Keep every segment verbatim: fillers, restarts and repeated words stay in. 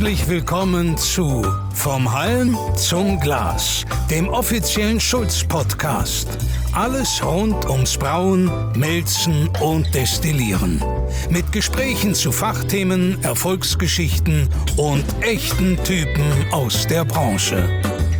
Herzlich willkommen zu Vom Halm zum Glas, dem offiziellen Schulz-Podcast. Alles rund ums Brauen, Melzen und Destillieren. Mit Gesprächen zu Fachthemen, Erfolgsgeschichten und echten Typen aus der Branche.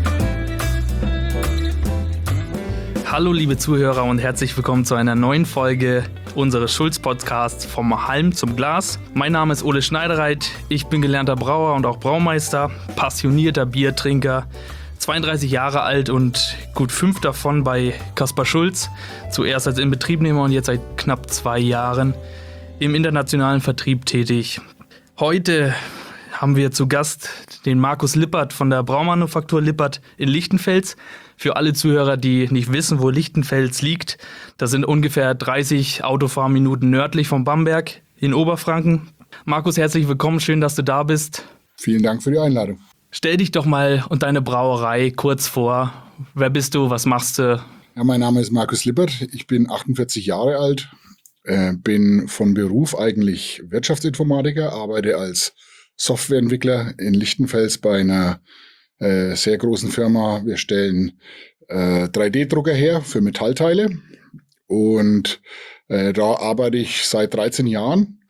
Hallo liebe Zuhörer und herzlich willkommen zu einer neuen Folge unseres Schulz-Podcasts Vom Halm zum Glas. Mein Name ist Ole Schneidereit, ich bin gelernter Brauer und auch Braumeister, passionierter Biertrinker, zweiunddreißig Jahre alt und gut fünf davon bei Kaspar Schulz, zuerst als Inbetriebnehmer und jetzt seit knapp zwei Jahren im internationalen Vertrieb tätig. Heute haben wir zu Gast den Markus Lippert von der Braumanufaktur Lippert in Lichtenfels. Für alle Zuhörer, die nicht wissen, wo Lichtenfels liegt, das sind ungefähr dreißig Autofahrminuten nördlich von Bamberg in Oberfranken. Markus, herzlich willkommen, schön, dass du da bist. Vielen Dank für die Einladung. Stell dich doch mal und deine Brauerei kurz vor. Wer bist du, was machst du? Ja, mein Name ist Markus Lippert, ich bin achtundvierzig Jahre alt, äh, bin von Beruf eigentlich Wirtschaftsinformatiker, arbeite als Softwareentwickler in Lichtenfels bei einer äh, sehr großen Firma. Wir stellen äh, drei D Drucker her für Metallteile und äh, da arbeite ich seit dreizehn Jahren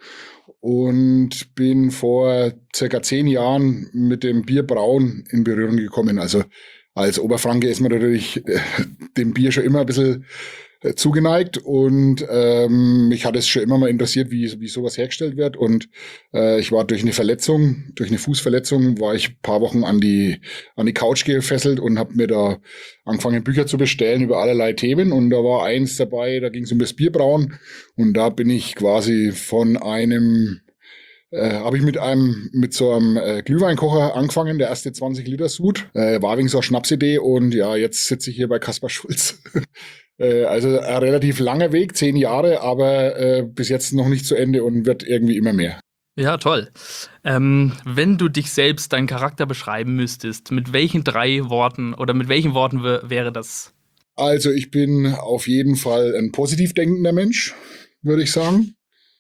und bin vor circa zehn Jahren mit dem Bierbrauen in Berührung gekommen. Also als Oberfranke ist man natürlich äh, dem Bier schon immer ein bisschen äh, zugeneigt und ähm, mich hat es schon immer mal interessiert, wie, wie sowas hergestellt wird. Und äh, ich war durch eine Verletzung, durch eine Fußverletzung, war ich ein paar Wochen an die, an die Couch gefesselt und habe mir da angefangen, Bücher zu bestellen über allerlei Themen. Und da war eins dabei, da ging es um das Bierbrauen. Und da bin ich quasi von einem Äh, habe ich mit einem, mit so einem äh, Glühweinkocher angefangen, der erste zwanzig Liter Sud. Äh, war wegen so eine Schnapsidee und ja, jetzt sitze ich hier bei Kaspar Schulz. äh, also ein relativ langer Weg, zehn Jahre, aber äh, bis jetzt noch nicht zu Ende und wird irgendwie immer mehr. Ja, toll. Ähm, wenn du dich selbst, deinen Charakter beschreiben müsstest, mit welchen drei Worten oder mit welchen Worten w- wäre das? Also ich bin auf jeden Fall ein positiv denkender Mensch, würde ich sagen.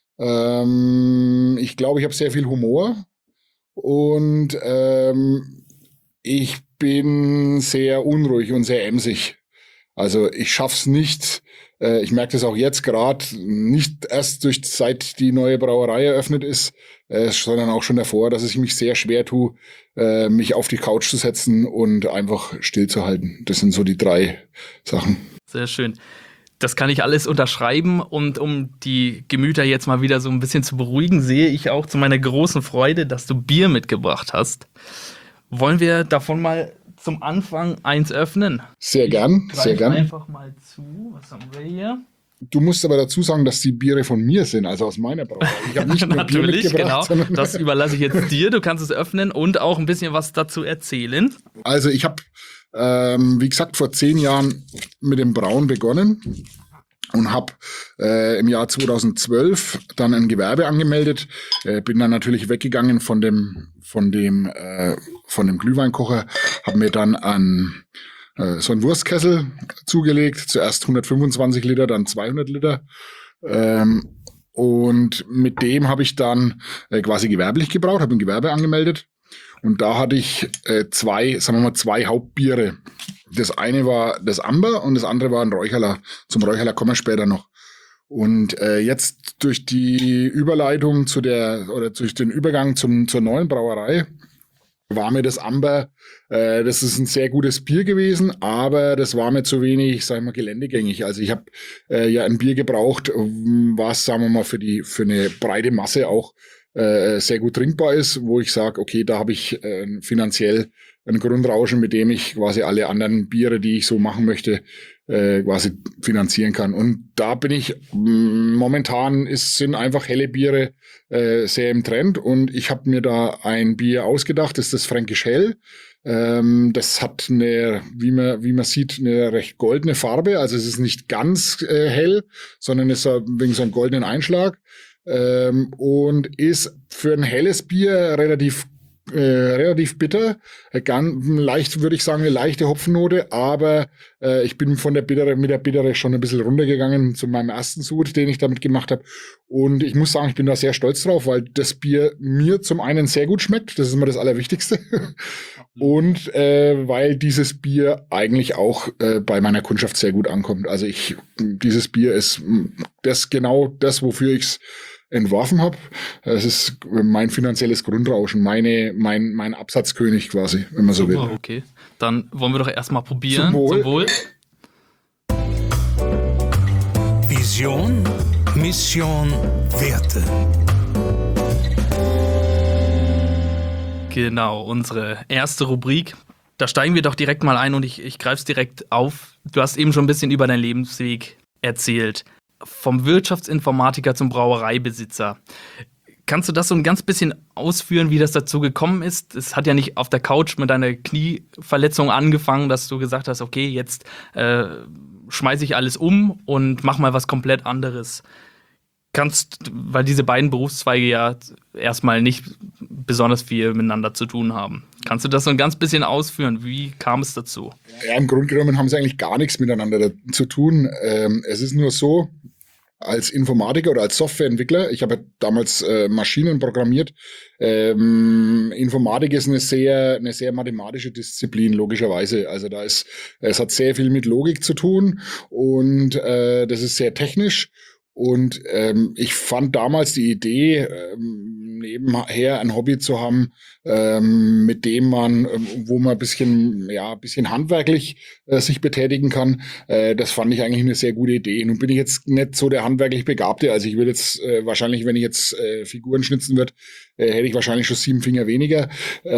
Ähm, ich glaube, ich habe sehr viel Humor und ähm, ich bin sehr unruhig und sehr emsig. Also ich schaff's nicht, äh, ich merke das auch jetzt gerade, nicht erst durch seit die neue Brauerei eröffnet ist, äh, sondern auch schon davor, dass ich mich sehr schwer tue, äh, mich auf die Couch zu setzen und einfach stillzuhalten. Das sind so die drei Sachen. Sehr schön. Das kann ich alles unterschreiben und um die Gemüter jetzt mal wieder so ein bisschen zu beruhigen, sehe ich auch zu meiner großen Freude, dass du Bier mitgebracht hast. Wollen wir davon mal zum Anfang eins öffnen? Sehr gern, sehr gern. Einfach mal zu. Was haben wir hier? Du musst aber dazu sagen, dass die Biere von mir sind, also aus meiner Brauerei. Ich habe nicht nur Bier Natürlich, mitgebracht, genau. Das überlasse ich jetzt dir. Du kannst es öffnen und auch ein bisschen was dazu erzählen. Also ich habe Ähm, wie gesagt, vor zehn Jahren mit dem Brauen begonnen und habe äh, im Jahr zweitausendzwölf dann ein Gewerbe angemeldet. Äh, bin dann natürlich weggegangen von dem von dem äh, von dem Glühweinkocher, habe mir dann an äh, so einen Wurstkessel zugelegt. Zuerst hundertfünfundzwanzig Liter, dann zweihundert Liter. Ähm, und mit dem habe ich dann äh, quasi gewerblich gebraut, habe ein Gewerbe angemeldet. Und da hatte ich äh, zwei, sagen wir mal, zwei Hauptbiere. Das eine war das Amber und das andere war ein Räucherler. Zum Räucherler kommen wir später noch. Und äh, jetzt durch die Überleitung zu der, oder durch den Übergang zum, zur neuen Brauerei, war mir das Amber, äh, das ist ein sehr gutes Bier gewesen, aber das war mir zu wenig, sag ich mal, geländegängig. Also ich habe äh, ja ein Bier gebraucht, was, sagen wir mal, für die, für eine breite Masse auch äh, sehr gut trinkbar ist, wo ich sage, okay, da habe ich äh, finanziell ein Grundrauschen, mit dem ich quasi alle anderen Biere, die ich so machen möchte, äh, quasi finanzieren kann. Und da bin ich, mh, momentan ist, sind einfach helle Biere äh, sehr im Trend und ich habe mir da ein Bier ausgedacht, das ist das Fränkisch Hell. Ähm, das hat eine, wie man, wie man sieht, eine recht goldene Farbe, also es ist nicht ganz äh, hell, sondern es ist wegen so einem goldenen Einschlag. Ähm, und ist für ein helles Bier relativ äh, relativ bitter, äh, ganz leicht, würde ich sagen, eine leichte Hopfennote, aber äh, ich bin von der Bittere, mit der Bittere schon ein bisschen runtergegangen zu meinem ersten Sud, den ich damit gemacht habe. Und ich muss sagen, ich bin da sehr stolz drauf, weil das Bier mir zum einen sehr gut schmeckt, das ist immer das Allerwichtigste. Und äh, weil dieses Bier eigentlich auch äh, bei meiner Kundschaft sehr gut ankommt. Also ich, dieses Bier ist das genau das, wofür ich es entworfen habe. Es ist mein finanzielles Grundrauschen, meine, mein, mein Absatzkönig quasi, wenn man so will. Super, okay. Dann wollen wir doch erstmal probieren. Zum Wohl. Zum Wohl. Vision, Mission, Werte. Genau, unsere erste Rubrik. Da steigen wir doch direkt mal ein und ich, ich greife es direkt auf. Du hast eben schon ein bisschen über deinen Lebensweg erzählt. Vom Wirtschaftsinformatiker zum Brauereibesitzer. Kannst du das so ein ganz bisschen ausführen, wie das dazu gekommen ist? Es hat ja nicht auf der Couch mit deiner Knieverletzung angefangen, dass du gesagt hast, okay, jetzt äh, schmeiße ich alles um und mach mal was komplett anderes. Kannst, weil diese beiden Berufszweige ja erstmal nicht besonders viel miteinander zu tun haben. Kannst du das so ein ganz bisschen ausführen? Wie kam es dazu? Ja, im Grunde genommen haben sie eigentlich gar nichts miteinander zu tun. Ähm, es ist nur so, als Informatiker oder als Softwareentwickler, ich habe ja damals äh, Maschinen programmiert. Ähm, Informatik ist eine sehr, eine sehr mathematische Disziplin, logischerweise. Also da ist, es hat sehr viel mit Logik zu tun und äh, das ist sehr technisch. Und ähm, ich fand damals die Idee, ähm, nebenher ein Hobby zu haben, ähm, mit dem man, ähm, wo man ein bisschen, ja, ein bisschen handwerklich äh, sich betätigen kann. Äh, das fand ich eigentlich eine sehr gute Idee. Nun bin ich jetzt nicht so der handwerklich Begabte. Also ich würde jetzt äh, wahrscheinlich, wenn ich jetzt äh, Figuren schnitzen würde, äh, hätte ich wahrscheinlich schon sieben Finger weniger.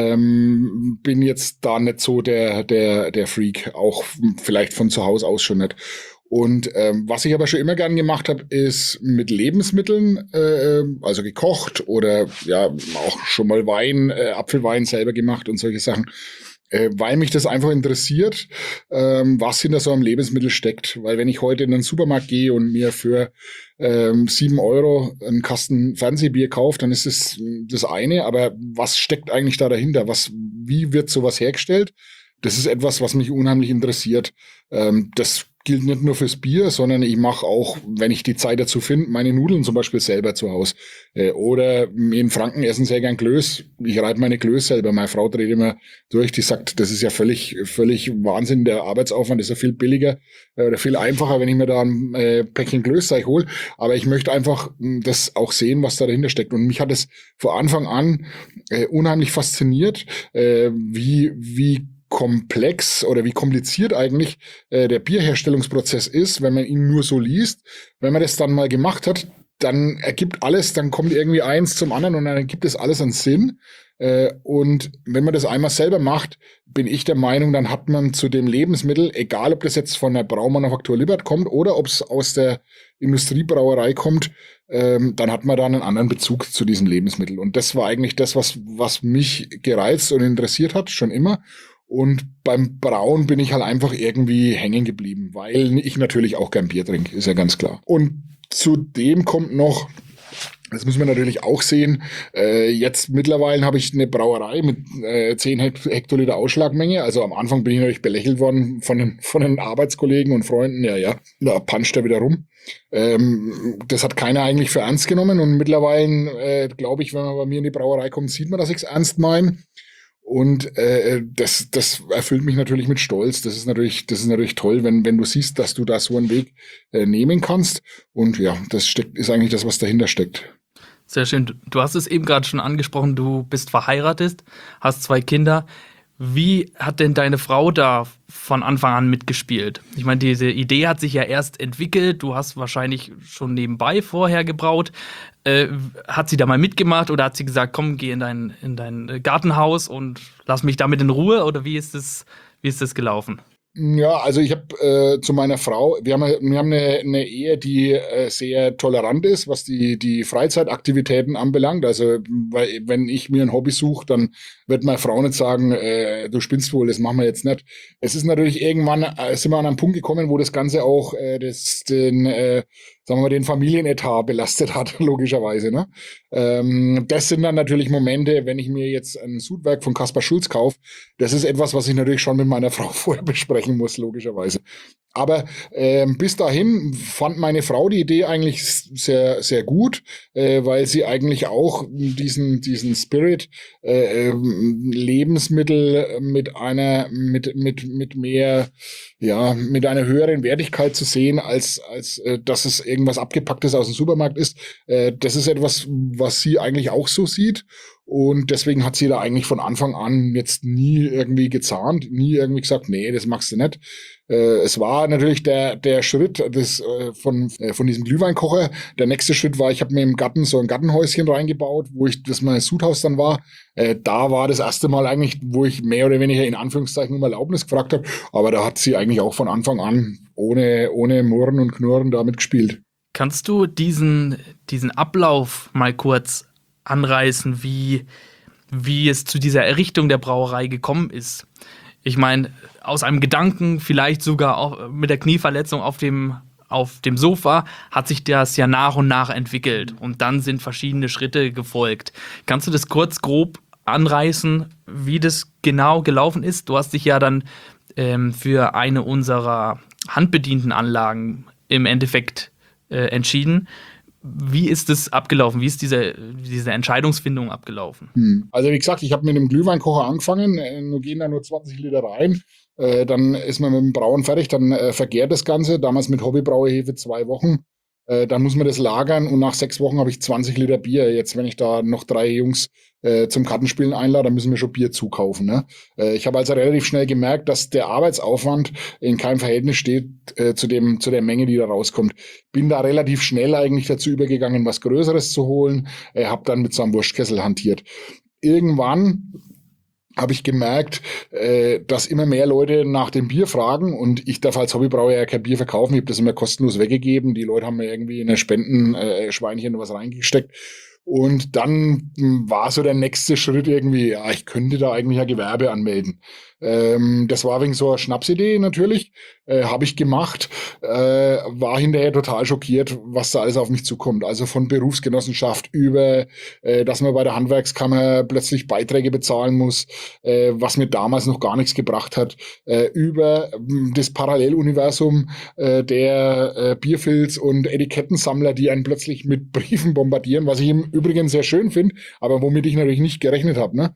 Ähm, bin jetzt da nicht so der, der, der Freak. Auch vielleicht von zu Hause aus schon nicht. Und ähm, was ich aber schon immer gern gemacht habe, ist mit Lebensmitteln, äh, also gekocht oder ja auch schon mal Wein, äh, Apfelwein selber gemacht und solche Sachen, äh, weil mich das einfach interessiert, ähm, was hinter so einem Lebensmittel steckt. Weil wenn ich heute in den Supermarkt gehe und mir für ähm, sieben Euro einen Kasten Fernsehbier kaufe, dann ist es das eine. Aber was steckt eigentlich da dahinter? Was, wie wird sowas hergestellt? Das ist etwas, was mich unheimlich interessiert. Ähm, das gilt nicht nur fürs Bier, sondern ich mache auch, wenn ich die Zeit dazu finde, meine Nudeln zum Beispiel selber zu Hause. Äh, oder in Franken essen sehr gern Klöß. Ich reite meine Klöß selber. Meine Frau dreht immer durch, die sagt, das ist ja völlig völlig Wahnsinn, der Arbeitsaufwand ist ja viel billiger äh, oder viel einfacher, wenn ich mir da ein äh, Päckchen Klößteig hole. Aber ich möchte einfach mh, das auch sehen, was da dahinter steckt. Und mich hat es von Anfang an äh, unheimlich fasziniert, äh, wie wie komplex oder wie kompliziert eigentlich äh, der Bierherstellungsprozess ist, wenn man ihn nur so liest. Wenn man das dann mal gemacht hat, dann ergibt alles, dann kommt irgendwie eins zum anderen und dann ergibt es alles einen Sinn. Äh, und wenn man das einmal selber macht, bin ich der Meinung, dann hat man zu dem Lebensmittel, egal ob das jetzt von der Braumanufaktur Lippert kommt oder ob es aus der Industriebrauerei kommt, ähm, dann hat man da einen anderen Bezug zu diesem Lebensmittel. Und das war eigentlich das, was, was mich gereizt und interessiert hat, schon immer. Und beim Brauen bin ich halt einfach irgendwie hängen geblieben, weil ich natürlich auch gern Bier trinke, ist ja ganz klar. Und zudem kommt noch, das muss man natürlich auch sehen, äh, jetzt mittlerweile habe ich eine Brauerei mit äh, zehn Hektoliter Ausschlagmenge. Also am Anfang bin ich natürlich belächelt worden von den, von den Arbeitskollegen und Freunden. Ja, ja, da puncht er wieder rum. Ähm, das hat keiner eigentlich für ernst genommen. Und mittlerweile, äh, glaube ich, wenn man bei mir in die Brauerei kommt, sieht man, dass ich es ernst meine. Und äh, das, das erfüllt mich natürlich mit Stolz. Das ist natürlich, das ist natürlich toll, wenn, wenn du siehst, dass du da so einen Weg äh, nehmen kannst. Und ja, das steckt, ist eigentlich das, was dahinter steckt. Sehr schön. Du hast es eben gerade schon angesprochen, du bist verheiratet, hast zwei Kinder. Wie hat denn deine Frau da von Anfang an mitgespielt? Ich meine, diese Idee hat sich ja erst entwickelt. Du hast wahrscheinlich schon nebenbei vorher gebraut. Äh, hat sie da mal mitgemacht oder hat sie gesagt, komm, geh in dein, in dein Gartenhaus und lass mich damit in Ruhe? Oder wie ist das, wie ist das gelaufen? Ja, also ich habe äh, zu meiner Frau, wir haben, wir haben eine, eine Ehe, die äh, sehr tolerant ist, was die, die Freizeitaktivitäten anbelangt. Also weil, wenn ich mir ein Hobby suche, dann wird meine Frau nicht sagen, äh, du spinnst wohl, das machen wir jetzt nicht. Es ist natürlich irgendwann, äh, sind wir an einen Punkt gekommen, wo das Ganze auch äh, das, den, äh, sagen wir mal, den Familienetat belastet hat, logischerweise. Ne? Ähm, das sind dann natürlich Momente, wenn ich mir jetzt ein Sudwerk von Kaspar Schulz kaufe, das ist etwas, was ich natürlich schon mit meiner Frau vorher besprechen muss, logischerweise. Aber ähm, bis dahin fand meine Frau die Idee eigentlich sehr, sehr gut, äh, weil sie eigentlich auch diesen, diesen Spirit, äh, Lebensmittel mit einer, mit, mit, mit mehr, ja, mit einer höheren Wertigkeit zu sehen, als, als, äh, dass es irgendwas Abgepacktes aus dem Supermarkt ist. Äh, das ist etwas, was sie eigentlich auch so sieht. Und deswegen hat sie da eigentlich von Anfang an jetzt nie irgendwie gezahnt, nie irgendwie gesagt, nee, das machst du nicht. Äh, es war natürlich der der Schritt des, äh, von äh, von diesem Glühweinkocher. Der nächste Schritt war, ich habe mir im Garten so ein Gartenhäuschen reingebaut, wo ich das mein Sudhaus dann war. Äh, da war das erste Mal eigentlich, wo ich mehr oder weniger in Anführungszeichen um Erlaubnis gefragt habe. Aber da hat sie eigentlich auch von Anfang an ohne ohne Murren und Knurren damit gespielt. Kannst du diesen, diesen Ablauf mal kurz anreißen, wie, wie es zu dieser Errichtung der Brauerei gekommen ist? Ich meine, aus einem Gedanken, vielleicht sogar auch mit der Knieverletzung auf dem, auf dem Sofa, hat sich das ja nach und nach entwickelt. Und dann sind verschiedene Schritte gefolgt. Kannst du das kurz grob anreißen, wie das genau gelaufen ist? Du hast dich ja dann ähm, für eine unserer handbedienten Anlagen im Endeffekt äh, entschieden. Wie ist das abgelaufen? Wie ist diese, diese Entscheidungsfindung abgelaufen? Hm. Also wie gesagt, ich habe mit dem Glühweinkocher angefangen, nur gehen da nur zwanzig Liter rein, äh, dann ist man mit dem Brauen fertig, dann äh, vergärt das Ganze, damals mit Hobbybrauerhefe zwei Wochen, äh, dann muss man das lagern und nach sechs Wochen habe ich zwanzig Liter Bier. Jetzt, wenn ich da noch drei Jungs äh, zum Kartenspielen einlade, dann müssen wir schon Bier zukaufen. Ne? Äh, ich habe also relativ schnell gemerkt, dass der Arbeitsaufwand in keinem Verhältnis steht äh, zu dem zu der Menge, die da rauskommt. Bin da relativ schnell eigentlich dazu übergegangen, was Größeres zu holen. Äh, habe dann mit so einem Wurstkessel hantiert. Irgendwann habe ich gemerkt, äh, dass immer mehr Leute nach dem Bier fragen und ich darf als Hobbybrauer ja kein Bier verkaufen. Ich habe das immer kostenlos weggegeben. Die Leute haben mir irgendwie in ein Spendenschweinchen äh, was reingesteckt. Und dann war so der nächste Schritt irgendwie, ja, ich könnte da eigentlich ein Gewerbe anmelden. Ähm, das war wegen so einer Schnapsidee natürlich, äh, habe ich gemacht, äh, war hinterher total schockiert, was da alles auf mich zukommt. Also von Berufsgenossenschaft über, äh, dass man bei der Handwerkskammer plötzlich Beiträge bezahlen muss, äh, was mir damals noch gar nichts gebracht hat, äh, über äh, das Paralleluniversum äh, der äh, Bierfilz und Etikettensammler, die einen plötzlich mit Briefen bombardieren, was ich im Übrigen sehr schön finde, aber womit ich natürlich nicht gerechnet habe, ne?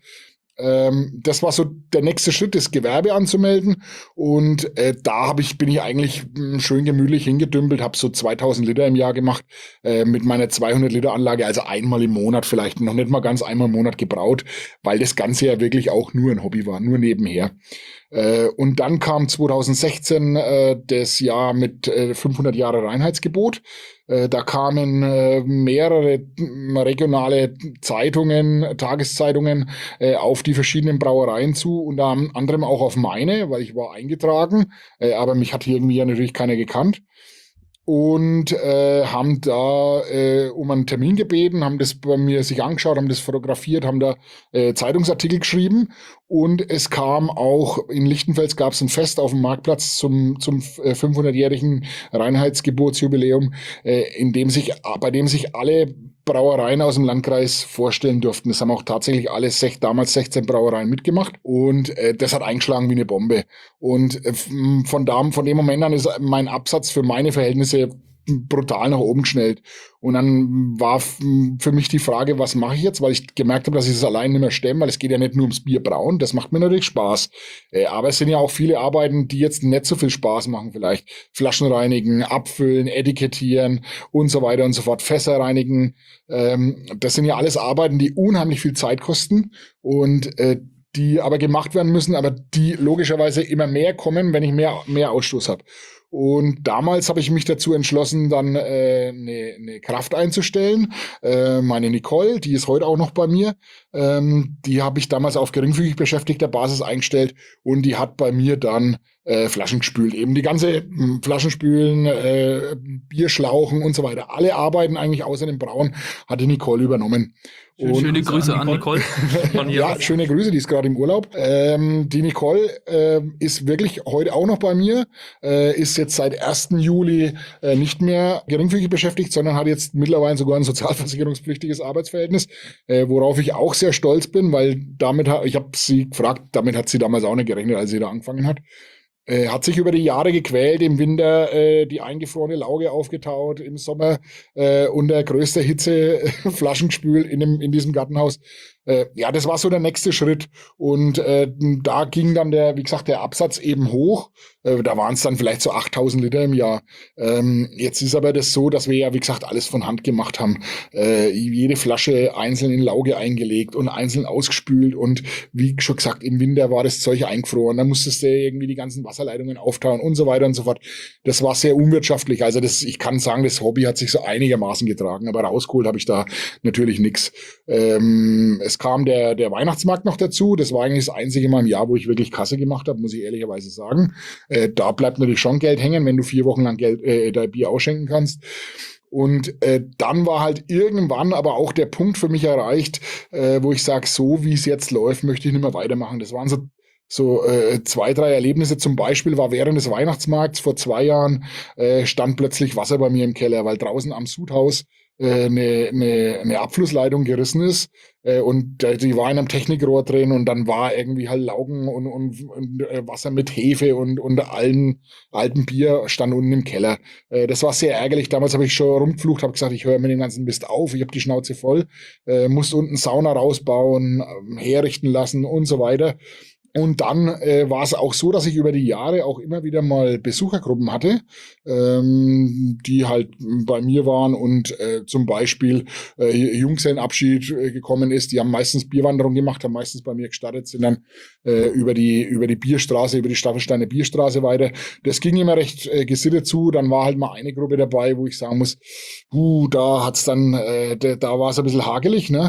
Ähm, das war so der nächste Schritt, das Gewerbe anzumelden und äh, da hab ich bin ich eigentlich mh, schön gemütlich hingedümpelt, habe so zweitausend Liter im Jahr gemacht äh, mit meiner zweihundert Liter Anlage, also einmal im Monat vielleicht, noch nicht mal ganz einmal im Monat gebraut, weil das Ganze ja wirklich auch nur ein Hobby war, nur nebenher. Äh, und dann kam zweitausendsechzehn äh, das Jahr mit äh, fünfhundert Jahre Reinheitsgebot. Äh, da kamen äh, mehrere regionale Zeitungen, Tageszeitungen äh, auf die verschiedenen Brauereien zu, unter anderem auch auf meine, weil ich war eingetragen, äh, aber mich hat hier irgendwie ja natürlich keiner gekannt. Und äh, haben da äh, um einen Termin gebeten, haben das bei mir sich angeschaut, haben das fotografiert, haben da äh, Zeitungsartikel geschrieben und es kam auch, in Lichtenfels gab es ein Fest auf dem Marktplatz zum zum äh, fünfhundertjährigen Reinheitsgeburtsjubiläum, äh, in dem sich, bei dem sich alle Brauereien aus dem Landkreis vorstellen durften. Das haben auch tatsächlich alle sech, damals sechzehn Brauereien mitgemacht und äh, das hat eingeschlagen wie eine Bombe. Und äh, von, da, von dem Moment an ist mein Absatz für meine Verhältnisse brutal nach oben geschnellt. Und dann war für mich die Frage, was mache ich jetzt? Weil ich gemerkt habe, dass ich es allein nicht mehr stemme, weil es geht ja nicht nur ums Bier brauen. Das macht mir natürlich Spaß. Äh, aber es sind ja auch viele Arbeiten, die jetzt nicht so viel Spaß machen vielleicht. Flaschen reinigen, abfüllen, etikettieren und so weiter und so fort. Fässer reinigen. Ähm, das sind ja alles Arbeiten, die unheimlich viel Zeit kosten und äh, die aber gemacht werden müssen, aber die logischerweise immer mehr kommen, wenn ich mehr, mehr Ausstoß habe. Und damals habe ich mich dazu entschlossen, dann äh, eine, eine Kraft einzustellen. Äh, meine Nicole, die ist heute auch noch bei mir, ähm, die habe ich damals auf geringfügig beschäftigter Basis eingestellt und die hat bei mir dann äh, Flaschen gespült. Eben die ganze mh, Flaschenspülen, äh, Bierschlauchen und so weiter. Alle Arbeiten eigentlich außer dem Brauen hat die Nicole übernommen. Schöne, schöne Grüße an Nicole. Von hier ja, aus. schöne Grüße, die ist gerade im Urlaub. Ähm, die Nicole äh, ist wirklich heute auch noch bei mir, äh, ist jetzt seit ersten Juli äh, nicht mehr geringfügig beschäftigt, sondern hat jetzt mittlerweile sogar ein sozialversicherungspflichtiges Arbeitsverhältnis, äh, worauf ich auch sehr stolz bin, weil damit, ha- ich habe sie gefragt, damit hat sie damals auch nicht gerechnet, als sie da angefangen hat. Äh, hat sich über die Jahre gequält, im Winter äh, die eingefrorene Lauge aufgetaut, im Sommer äh, unter größter Hitze Flaschen gespült in, dem, in diesem Gartenhaus. Äh, ja, das war so der nächste Schritt. Und äh, da ging dann der, wie gesagt, der Absatz eben hoch. Äh, da waren es dann vielleicht so achttausend Liter im Jahr. Ähm, jetzt ist aber das so, dass wir ja, wie gesagt, alles von Hand gemacht haben. Äh, jede Flasche einzeln in Lauge eingelegt und einzeln ausgespült. Und wie schon gesagt, im Winter war das Zeug eingefroren. Da musstest du irgendwie die ganzen Wasserleitungen auftauen und so weiter und so fort. Das war sehr unwirtschaftlich. Also das, ich kann sagen, das Hobby hat sich so einigermaßen getragen. Aber rausgeholt habe ich da natürlich nichts. Ähm, es kam der, der Weihnachtsmarkt noch dazu. Das war eigentlich das einzige Mal im Jahr, wo ich wirklich Kasse gemacht habe, muss ich ehrlicherweise sagen. Äh, da bleibt natürlich schon Geld hängen, wenn du vier Wochen lang Geld, äh, dein Bier ausschenken kannst. Und äh, dann war halt irgendwann aber auch der Punkt für mich erreicht, äh, wo ich sage, so wie es jetzt läuft, möchte ich nicht mehr weitermachen. Das waren so So äh, zwei, drei Erlebnisse. Zum Beispiel war während des Weihnachtsmarkts vor zwei Jahren äh, stand plötzlich Wasser bei mir im Keller, weil draußen am Sudhaus äh, eine, eine, eine Abflussleitung gerissen ist äh, und äh, die war in einem Technikrohr drin und dann war irgendwie halt Laugen und, und, und äh, Wasser mit Hefe und, und allen alten Bier stand unten im Keller. Äh, das war sehr ärgerlich. Damals habe ich schon rumgeflucht, habe gesagt, ich höre mit dem ganzen Mist auf, ich habe die Schnauze voll, äh, musste unten Sauna rausbauen, äh, herrichten lassen und so weiter. Und dann äh, war es auch so, dass ich über die Jahre auch immer wieder mal Besuchergruppen hatte, ähm, die halt bei mir waren und äh, zum Beispiel äh, Junggesellenabschied äh, gekommen ist. Die haben meistens Bierwanderung gemacht, haben meistens bei mir gestartet, sind dann äh, über die über die Bierstraße, über die Staffelsteiner Bierstraße weiter. Das ging immer recht äh, gesittet zu. Dann war halt mal eine Gruppe dabei, wo ich sagen muss, uh, da hat's dann, äh, da, da war es ein bisschen hagelig, ne?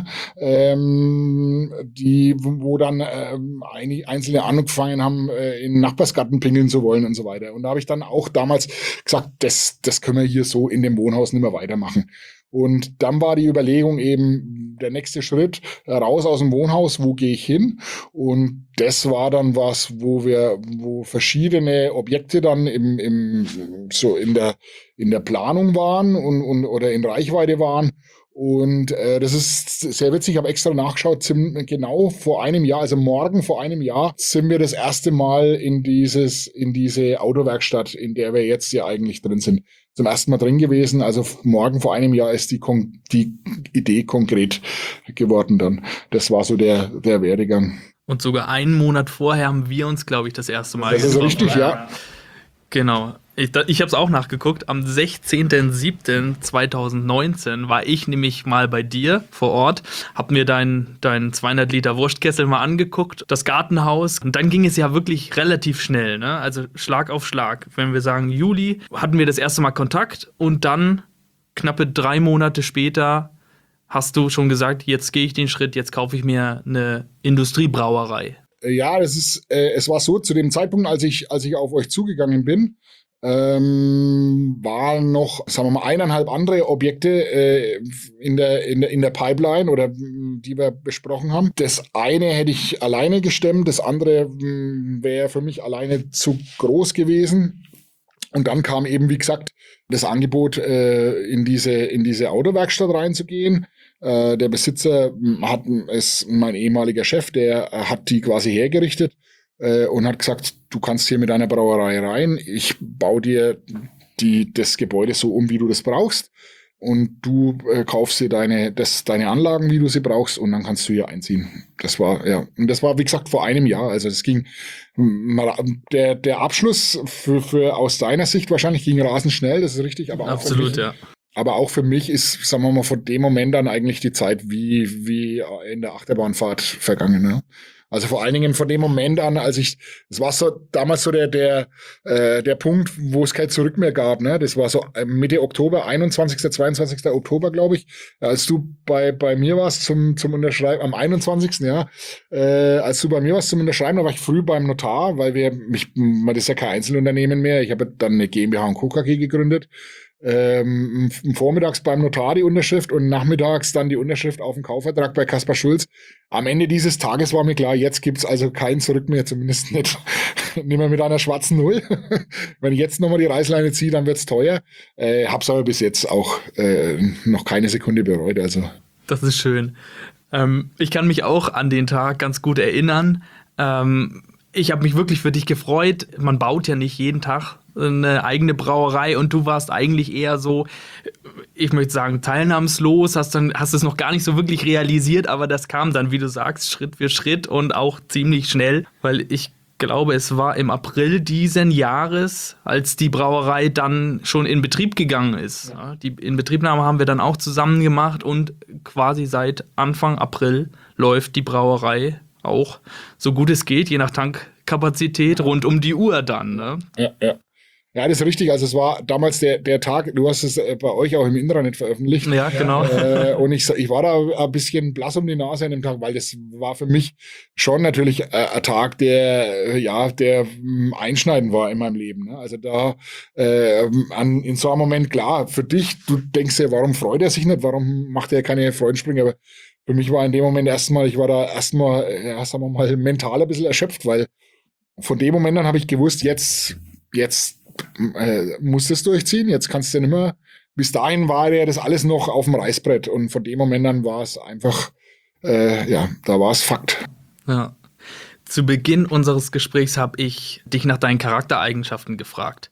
Ähm, die, wo dann ähm, einige Einzelne angefangen haben, äh, in den Nachbarsgarten pingeln zu wollen und so weiter. Und da habe ich dann auch damals gesagt, das, das können wir hier so in dem Wohnhaus nicht mehr weitermachen. Und dann war die Überlegung eben der nächste Schritt, raus aus dem Wohnhaus, wo gehe ich hin? Und das war dann was, wo wir, wo verschiedene Objekte dann im, im, so in der, in der Planung waren und, und, oder in Reichweite waren. Und äh, das ist sehr witzig, ich habe extra nachgeschaut, ziemlich genau vor einem Jahr, also morgen vor einem Jahr, sind wir das erste Mal in dieses, in diese Autowerkstatt, in der wir jetzt ja eigentlich drin sind, zum ersten Mal drin gewesen. Also morgen vor einem Jahr ist die, Kon- die Idee konkret geworden dann. Das war so der, der Werdegang. Und sogar einen Monat vorher haben wir uns, glaube ich, das erste Mal Das ist richtig, ja. Genau. Ich, ich habe es auch nachgeguckt. Am sechzehnten siebten zweitausendneunzehn war ich nämlich mal bei dir vor Ort, habe mir dein, dein zweihundert Liter Wurstkessel mal angeguckt, das Gartenhaus. Und dann ging es ja wirklich relativ schnell, ne? Also Schlag auf Schlag. Wenn wir sagen Juli, hatten wir das erste Mal Kontakt und dann knappe drei Monate später hast du schon gesagt, jetzt gehe ich den Schritt, jetzt kaufe ich mir eine Industriebrauerei. Ja, das ist, äh, es war so, zu dem Zeitpunkt, als ich, als ich auf euch zugegangen bin, ähm, waren noch, sagen wir mal, eineinhalb andere Objekte äh, in der, in der, in der Pipeline oder die wir besprochen haben. Das eine hätte ich alleine gestemmt, das andere wäre für mich alleine zu groß gewesen. Und dann kam eben, wie gesagt, das Angebot, äh, in diese, in diese Autowerkstatt reinzugehen. Äh, der Besitzer hat, ist mein ehemaliger Chef, der hat die quasi hergerichtet äh, und hat gesagt, du kannst hier mit deiner Brauerei rein. Ich baue dir die, das Gebäude so um, wie du das brauchst. Und du äh, kaufst dir deine, das, deine Anlagen, wie du sie brauchst, und dann kannst du hier einziehen. Das war, ja, und das war, wie gesagt, vor einem Jahr. Also das ging, der, der Abschluss für, für aus deiner Sicht wahrscheinlich ging rasend schnell, das ist richtig, aber auch Absolut, mich, ja. Aber auch für mich ist, sagen wir mal, von dem Moment an eigentlich die Zeit wie, wie in der Achterbahnfahrt vergangen. Ne? Also vor allen Dingen von dem Moment an, als ich, das war so damals so der der äh, der Punkt, wo es kein Zurück mehr gab. Ne? Das war so Mitte Oktober, einundzwanzigsten, zweiundzwanzigsten Oktober, glaube ich, als du bei bei mir warst zum zum Unterschreiben, am einundzwanzigsten Ja, äh, als du bei mir warst zum Unterschreiben, da war ich früh beim Notar, weil wir, mich, das ist ja kein Einzelunternehmen mehr. Ich habe dann eine GmbH und Co. K G gegründet. Ähm, vormittags beim Notar die Unterschrift und nachmittags dann die Unterschrift auf den Kaufvertrag bei Kaspar Schulz. Am Ende dieses Tages war mir klar, jetzt gibt's also kein Zurück mehr, zumindest nicht, nicht mehr mit einer schwarzen Null. Wenn ich jetzt nochmal die Reißleine ziehe, dann wird's teuer. Äh, hab's aber bis jetzt auch äh, noch keine Sekunde bereut. Also. Das ist schön. Ähm, ich kann mich auch an den Tag ganz gut erinnern. Ähm, ich habe mich wirklich für dich gefreut. Man baut ja nicht jeden Tag eine eigene Brauerei und du warst eigentlich eher so, ich möchte sagen, teilnahmslos, hast dann hast es noch gar nicht so wirklich realisiert, aber das kam dann, wie du sagst, Schritt für Schritt und auch ziemlich schnell, weil ich glaube, es war im April diesen Jahres, als die Brauerei dann schon in Betrieb gegangen ist. Ja, die Inbetriebnahme haben wir dann auch zusammen gemacht und quasi seit Anfang April läuft die Brauerei auch so gut es geht, je nach Tankkapazität, rund um die Uhr dann. Ne? Ja, ja. Ja, das ist richtig. Also es war damals der der Tag, du hast es bei euch auch im Intranet veröffentlicht. Ja, genau. Äh, und ich, ich war da ein bisschen blass um die Nase an dem Tag, weil das war für mich schon natürlich äh, ein Tag, der ja der einschneidend war in meinem Leben. Ne? Also da äh, an, in so einem Moment, klar, für dich, du denkst ja, warum freut er sich nicht, warum macht er keine Freudensprünge, aber für mich war in dem Moment erstmal, ich war da erstmal, ja, sagen wir mal, mental ein bisschen erschöpft, weil von dem Moment an habe ich gewusst, jetzt, jetzt äh, musst du es durchziehen, jetzt kannst du nicht mehr. Bis dahin war ja das alles noch auf dem Reißbrett und von dem Moment an war es einfach, äh, ja, da war es Fakt. Ja. Zu Beginn unseres Gesprächs habe ich dich nach deinen Charaktereigenschaften gefragt.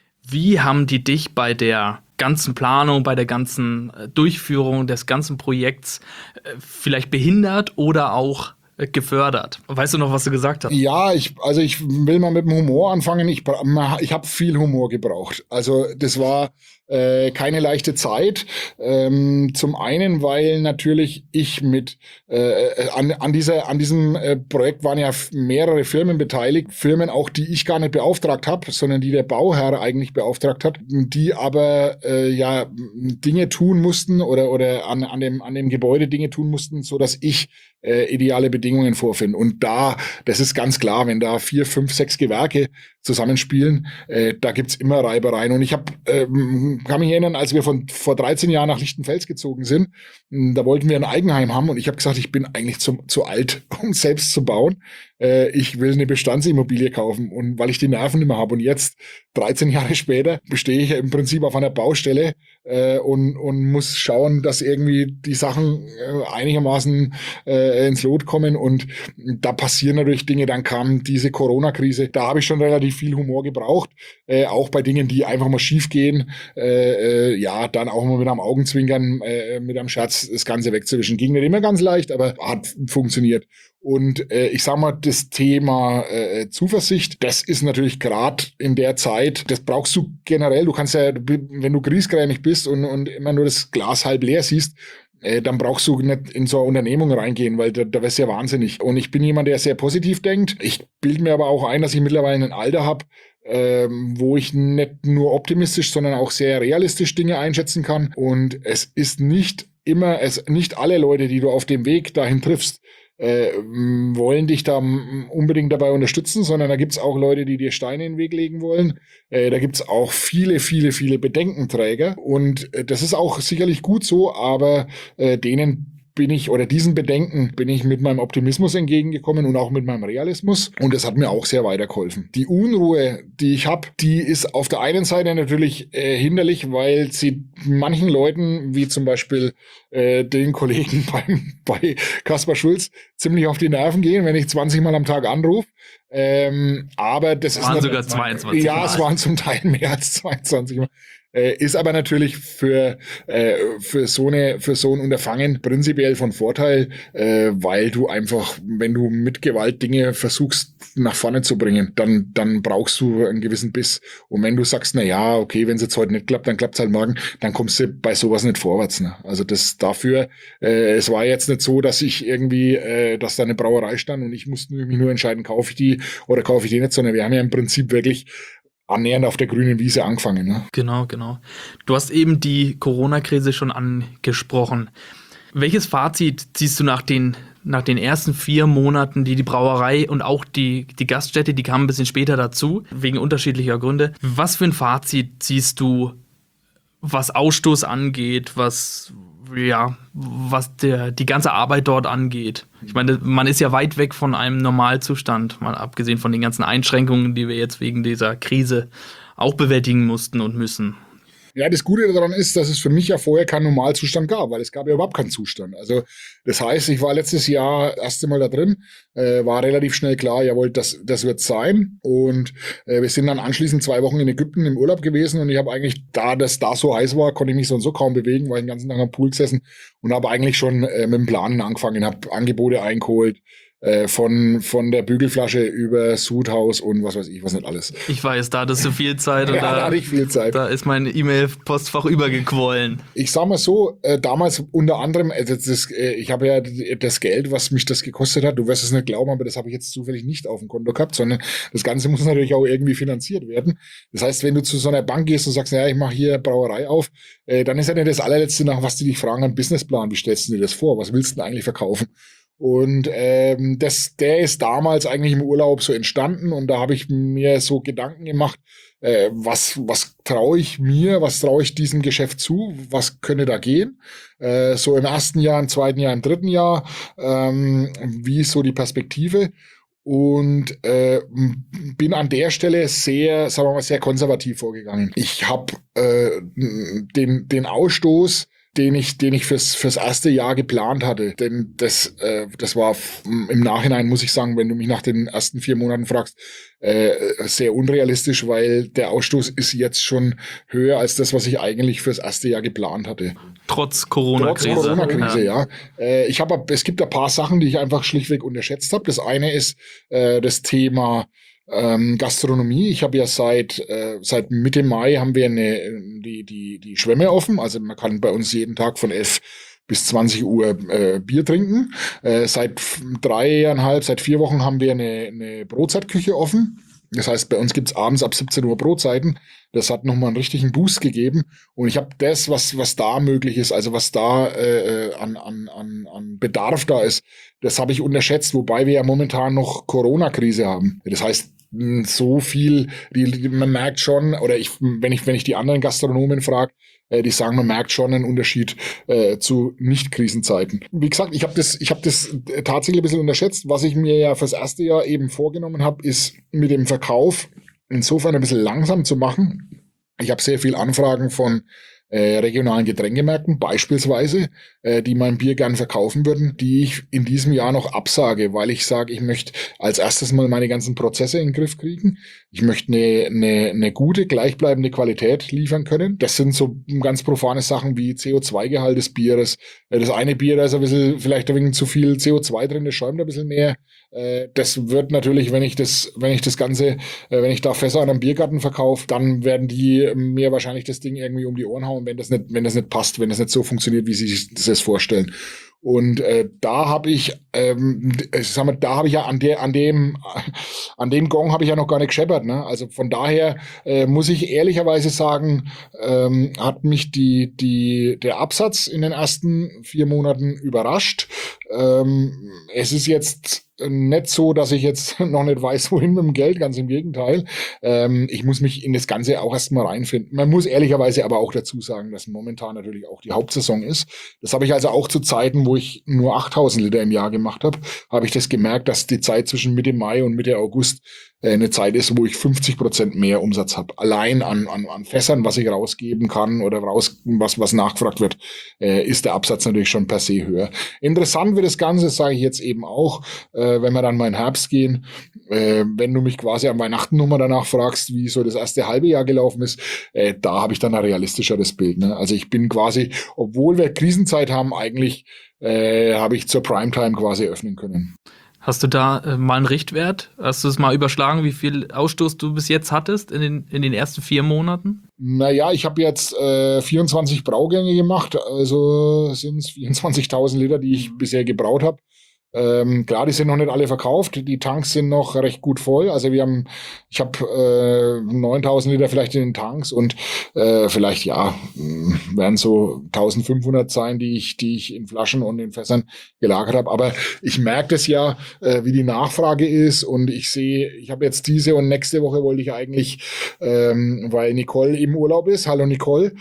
Wie haben die dich bei der ganzen Planung, bei der ganzen Durchführung des ganzen Projekts vielleicht behindert oder auch gefördert? Weißt du noch, was du gesagt hast? Ja, ich, also ich will mal mit dem Humor anfangen. Ich, ich habe viel Humor gebraucht. Also das war äh, keine leichte Zeit. Ähm, zum einen, weil natürlich ich mit äh, an, an dieser an diesem äh, Projekt waren ja mehrere Firmen beteiligt, Firmen auch, die ich gar nicht beauftragt habe, sondern die der Bauherr eigentlich beauftragt hat, die aber äh, ja Dinge tun mussten oder oder an an dem an dem Gebäude Dinge tun mussten, so dass ich äh, ideale Bedingungen vorfinde. Und da, das ist ganz klar, wenn da vier, fünf, sechs Gewerke zusammenspielen, äh, da gibt's immer Reibereien. Und ich habe ähm, kann mich erinnern, als wir von vor dreizehn Jahren nach Lichtenfels gezogen sind, mh, da wollten wir ein Eigenheim haben und ich habe gesagt, ich bin eigentlich zu, zu alt, um selbst zu bauen. Äh, ich will eine Bestandsimmobilie kaufen und weil ich die Nerven nicht mehr habe. Und jetzt, dreizehn Jahre später, stehe ich im Prinzip auf einer Baustelle äh, und, und muss schauen, dass irgendwie die Sachen äh, einigermaßen äh, ins Lot kommen. Und da passieren natürlich Dinge. Dann kam diese Corona-Krise. Da habe ich schon relativ viel Humor gebraucht. Äh, auch bei Dingen, die einfach mal schief gehen. Äh, äh, ja, dann auch mal mit einem Augenzwinkern, äh, mit einem Scherz das Ganze wegzuwischen. Ging nicht immer ganz leicht, aber hat funktioniert. Und äh, ich sag mal, das Thema äh, Zuversicht, das ist natürlich gerade in der Zeit, das brauchst du generell. Du kannst ja, wenn du griesgrämig bist und, und immer nur das Glas halb leer siehst, äh, dann brauchst du nicht in so eine Unternehmung reingehen, weil da, da wär's ja wahnsinnig. Und ich bin jemand, der sehr positiv denkt. Ich bilde mir aber auch ein, dass ich mittlerweile ein Alter habe, ähm, wo ich nicht nur optimistisch, sondern auch sehr realistisch Dinge einschätzen kann. Und es ist nicht immer, es nicht alle Leute, die du auf dem Weg dahin triffst, Äh, wollen dich da unbedingt dabei unterstützen, sondern da gibt's auch Leute, die dir Steine in den Weg legen wollen. Äh, da gibt's auch viele, viele, viele Bedenkenträger und äh, das ist auch sicherlich gut so, aber äh, denen bin ich, oder diesen Bedenken bin ich mit meinem Optimismus entgegengekommen und auch mit meinem Realismus und das hat mir auch sehr weitergeholfen. Die Unruhe, die ich habe, die ist auf der einen Seite natürlich äh, hinderlich, weil sie manchen Leuten, wie zum Beispiel äh, den Kollegen beim, bei Kaspar Schulz, ziemlich auf die Nerven gehen, wenn ich zwanzig Mal am Tag anrufe. Ähm, aber das waren ist sogar zweiundzwanzig Ja, Mal. Es waren zum Teil mehr als zweiundzwanzig Mal. Äh, ist aber natürlich für, äh, für, so eine, für so ein Unterfangen prinzipiell von Vorteil, äh, weil du einfach, wenn du mit Gewalt Dinge versuchst nach vorne zu bringen, dann, dann brauchst du einen gewissen Biss. Und wenn du sagst, na ja, okay, wenn es jetzt heute nicht klappt, dann klappt es halt morgen, dann kommst du bei sowas nicht vorwärts. Ne? Also das dafür, äh, es war jetzt nicht so, dass ich irgendwie, äh, dass da eine Brauerei stand und ich musste mich nur entscheiden, kaufe ich die oder kaufe ich die nicht, sondern wir haben ja im Prinzip wirklich annähernd auf der grünen Wiese angefangen. Ne? Genau, genau. Du hast eben die Corona-Krise schon angesprochen. Welches Fazit ziehst du nach den, nach den ersten vier Monaten, die die Brauerei und auch die, die Gaststätte, die kamen ein bisschen später dazu, wegen unterschiedlicher Gründe. Was für ein Fazit ziehst du, was Ausstoß angeht, was, ja, was der, die ganze Arbeit dort angeht? Ich meine, man ist ja weit weg von einem Normalzustand, mal abgesehen von den ganzen Einschränkungen, die wir jetzt wegen dieser Krise auch bewältigen mussten und müssen. Ja, das Gute daran ist, dass es für mich ja vorher keinen Normalzustand gab, weil es gab ja überhaupt keinen Zustand. Also das heißt, ich war letztes Jahr erst einmal da drin, äh, war relativ schnell klar, jawohl, das, das wird sein. Und äh, wir sind dann anschließend zwei Wochen in Ägypten im Urlaub gewesen und ich habe eigentlich, da das da so heiß war, konnte ich mich so und so kaum bewegen, weil ich den ganzen Tag am Pool gesessen und habe eigentlich schon äh, mit dem Planen angefangen, habe Angebote eingeholt, Äh, von, von der Bügelflasche über Sudhaus und was weiß ich, was nicht alles. Ich weiß, da hattest du viel Zeit und ja, da, da hatte ich viel Zeit. Da ist mein E-Mail-Postfach übergequollen. Ich sag mal so, äh, damals unter anderem, äh, das, das, äh, ich habe ja das Geld, was mich das gekostet hat, du wirst es nicht glauben, aber das habe ich jetzt zufällig nicht auf dem Konto gehabt, sondern das Ganze muss natürlich auch irgendwie finanziert werden. Das heißt, wenn du zu so einer Bank gehst und sagst, naja, ich mache hier Brauerei auf, äh, dann ist ja nicht das allerletzte, nach was die dich fragen, ein Businessplan. Wie stellst du dir das vor? Was willst du denn eigentlich verkaufen? Und ähm, das, der ist damals eigentlich im Urlaub so entstanden und da habe ich mir so Gedanken gemacht, äh, was was traue ich mir, was traue ich diesem Geschäft zu, was könnte da gehen? Äh, so im ersten Jahr, im zweiten Jahr, im dritten Jahr, ähm, wie ist so die Perspektive? Und äh, bin an der Stelle sehr, sagen wir mal, sehr konservativ vorgegangen. Ich habe äh, den den Ausstoß, den ich, den ich fürs, fürs erste Jahr geplant hatte. Denn das, äh, das war im Nachhinein, muss ich sagen, wenn du mich nach den ersten vier Monaten fragst, äh, sehr unrealistisch, weil der Ausstoß ist jetzt schon höher als das, was ich eigentlich fürs erste Jahr geplant hatte. Trotz Corona-Krise. Trotz Corona-Krise, ja. ja. Äh, ich habe, es gibt ein paar Sachen, die ich einfach schlichtweg unterschätzt habe. Das eine ist äh, das Thema Ähm, Gastronomie. Ich habe ja seit äh, seit Mitte Mai haben wir eine die die die Schwemme offen. Also man kann bei uns jeden Tag von elf bis zwanzig Uhr äh, Bier trinken. Äh, seit dreieinhalb, seit vier Wochen haben wir eine eine Brotzeitküche offen. Das heißt, bei uns gibt's abends ab siebzehn Uhr Brotzeiten. Das hat nochmal einen richtigen Boost gegeben. Und ich habe das, was was da möglich ist, also was da äh, an, an, an, an Bedarf da ist, das habe ich unterschätzt, wobei wir ja momentan noch Corona-Krise haben. Das heißt, so viel, die, die, man merkt schon, oder ich, wenn ich, wenn ich die anderen Gastronomen frage, äh, die sagen, man merkt schon einen Unterschied äh, zu Nicht-Krisenzeiten. Wie gesagt, ich habe das, ich habe das tatsächlich ein bisschen unterschätzt. Was ich mir ja fürs erste Jahr eben vorgenommen habe, ist mit dem Verkauf insofern ein bisschen langsam zu machen. Ich habe sehr viel Anfragen von Äh, regionalen Getränkemärkten beispielsweise, äh, die mein Bier gern verkaufen würden, die ich in diesem Jahr noch absage, weil ich sage, ich möchte als erstes mal meine ganzen Prozesse in den Griff kriegen. Ich möchte eine, eine, eine gute, gleichbleibende Qualität liefern können. Das sind so ganz profane Sachen wie C O zwei Gehalt des Bieres. Äh, das eine Bier, da ist ein bisschen, vielleicht ein wenig zu viel C O zwei drin, das schäumt ein bisschen mehr. Äh, das wird natürlich, wenn ich das, wenn ich das Ganze, äh, wenn ich da Fässer an einem Biergarten verkaufe, dann werden die mir wahrscheinlich das Ding irgendwie um die Ohren hauen, wenn das nicht, wenn das nicht passt, wenn das nicht so funktioniert, wie sie sich das vorstellen. Und äh, da habe ich, ähm, ich sag mal, da habe ich ja an der, an dem, an dem Gong habe ich ja noch gar nicht gescheppert. Ne? Also von daher äh, muss ich ehrlicherweise sagen, ähm, hat mich die, die, der Absatz in den ersten vier Monaten überrascht. Ähm, es ist jetzt nicht so, dass ich jetzt noch nicht weiß, wohin mit dem Geld, ganz im Gegenteil. Ähm, ich muss mich in das Ganze auch erstmal reinfinden. Man muss ehrlicherweise aber auch dazu sagen, dass momentan natürlich auch die Hauptsaison ist. Das habe ich also auch zu Zeiten, wo ich nur achttausend Liter im Jahr gemacht habe, habe ich das gemerkt, dass die Zeit zwischen Mitte Mai und Mitte August äh, eine Zeit ist, wo ich fünfzig Prozent mehr Umsatz habe. Allein an, an, an Fässern, was ich rausgeben kann oder raus, was, was nachgefragt wird, äh, ist der Absatz natürlich schon per se höher. Interessant wird das Ganze, sage ich jetzt eben auch, äh, wenn wir dann mal in Herbst gehen, äh, wenn du mich quasi am Weihnachten nochmal danach fragst, wie so das erste halbe Jahr gelaufen ist, äh, da habe ich dann ein realistischeres Bild. Ne? Also ich bin quasi, obwohl wir Krisenzeit haben, eigentlich äh, habe ich zur Primetime quasi öffnen können. Hast du da äh, mal einen Richtwert? Hast du es mal überschlagen, wie viel Ausstoß du bis jetzt hattest in den, in den ersten vier Monaten? Naja, ich habe jetzt äh, vierundzwanzig Braugänge gemacht, also sind es vierundzwanzigtausend Liter, die ich bisher gebraut habe. Ähm, klar, die sind noch nicht alle verkauft, die Tanks sind noch recht gut voll, also wir haben, ich habe äh, neuntausend Liter vielleicht in den Tanks und äh, vielleicht, ja, werden so eintausendfünfhundert sein, die ich, die ich in Flaschen und in Fässern gelagert habe, aber ich merke das ja, äh, wie die Nachfrage ist und ich sehe, ich habe jetzt diese und nächste Woche wollte ich eigentlich, ähm, weil Nicole im Urlaub ist, hallo Nicole,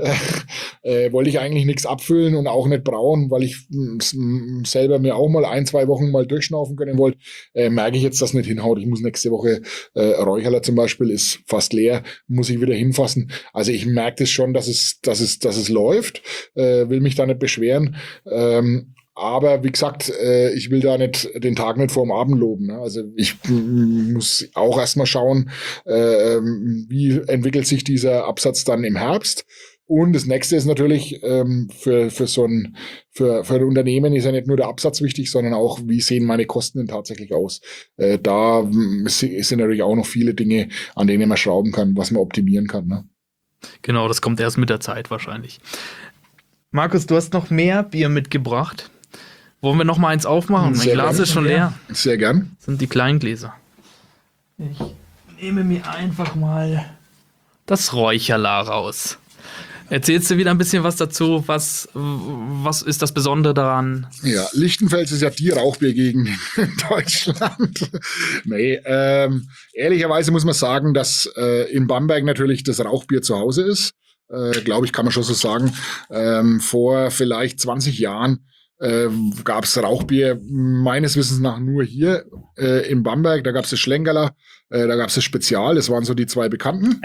äh, äh, wollte ich eigentlich nichts abfüllen und auch nicht brauen, weil ich m, selber mir auch mal ein, zwei Wochen mal durchschnaufen können wollt, äh, merke ich jetzt, dass nicht hinhaut. Ich muss nächste Woche, äh, Räucherler zum Beispiel ist fast leer, muss ich wieder hinfassen. Also ich merke das schon, dass es, dass es, dass es läuft, äh, will mich da nicht beschweren. Ähm, Aber wie gesagt, äh, ich will da nicht den Tag nicht vorm Abend loben. Ne? Also ich m- muss auch erstmal schauen, äh, wie entwickelt sich dieser Absatz dann im Herbst. Und das nächste ist natürlich ähm, für für so ein für für ein Unternehmen ist ja nicht nur der Absatz wichtig, sondern auch, wie sehen meine Kosten denn tatsächlich aus. Äh, da m, sind natürlich auch noch viele Dinge, an denen man schrauben kann, was man optimieren kann. Ne? Genau, das kommt erst mit der Zeit wahrscheinlich. Markus, du hast noch mehr Bier mitgebracht. Wollen wir noch mal eins aufmachen? Mein Sehr Glas gern. ist schon leer. Sehr gern. Das sind die kleinen Gläser. Ich nehme mir einfach mal das Räucherler raus. Erzählst du wieder ein bisschen was dazu? Was, was ist das Besondere daran? Ja, Lichtenfels ist ja die Rauchbiergegend in Deutschland. nee, ähm, ehrlicherweise muss man sagen, dass äh, in Bamberg natürlich das Rauchbier zu Hause ist. Äh, Glaube ich, kann man schon so sagen. Ähm, vor vielleicht zwanzig Jahren äh, gab es Rauchbier meines Wissens nach nur hier äh, in Bamberg. Da gab es das Schlenkerler, äh, da gab es das Spezial. Das waren so die zwei bekannten.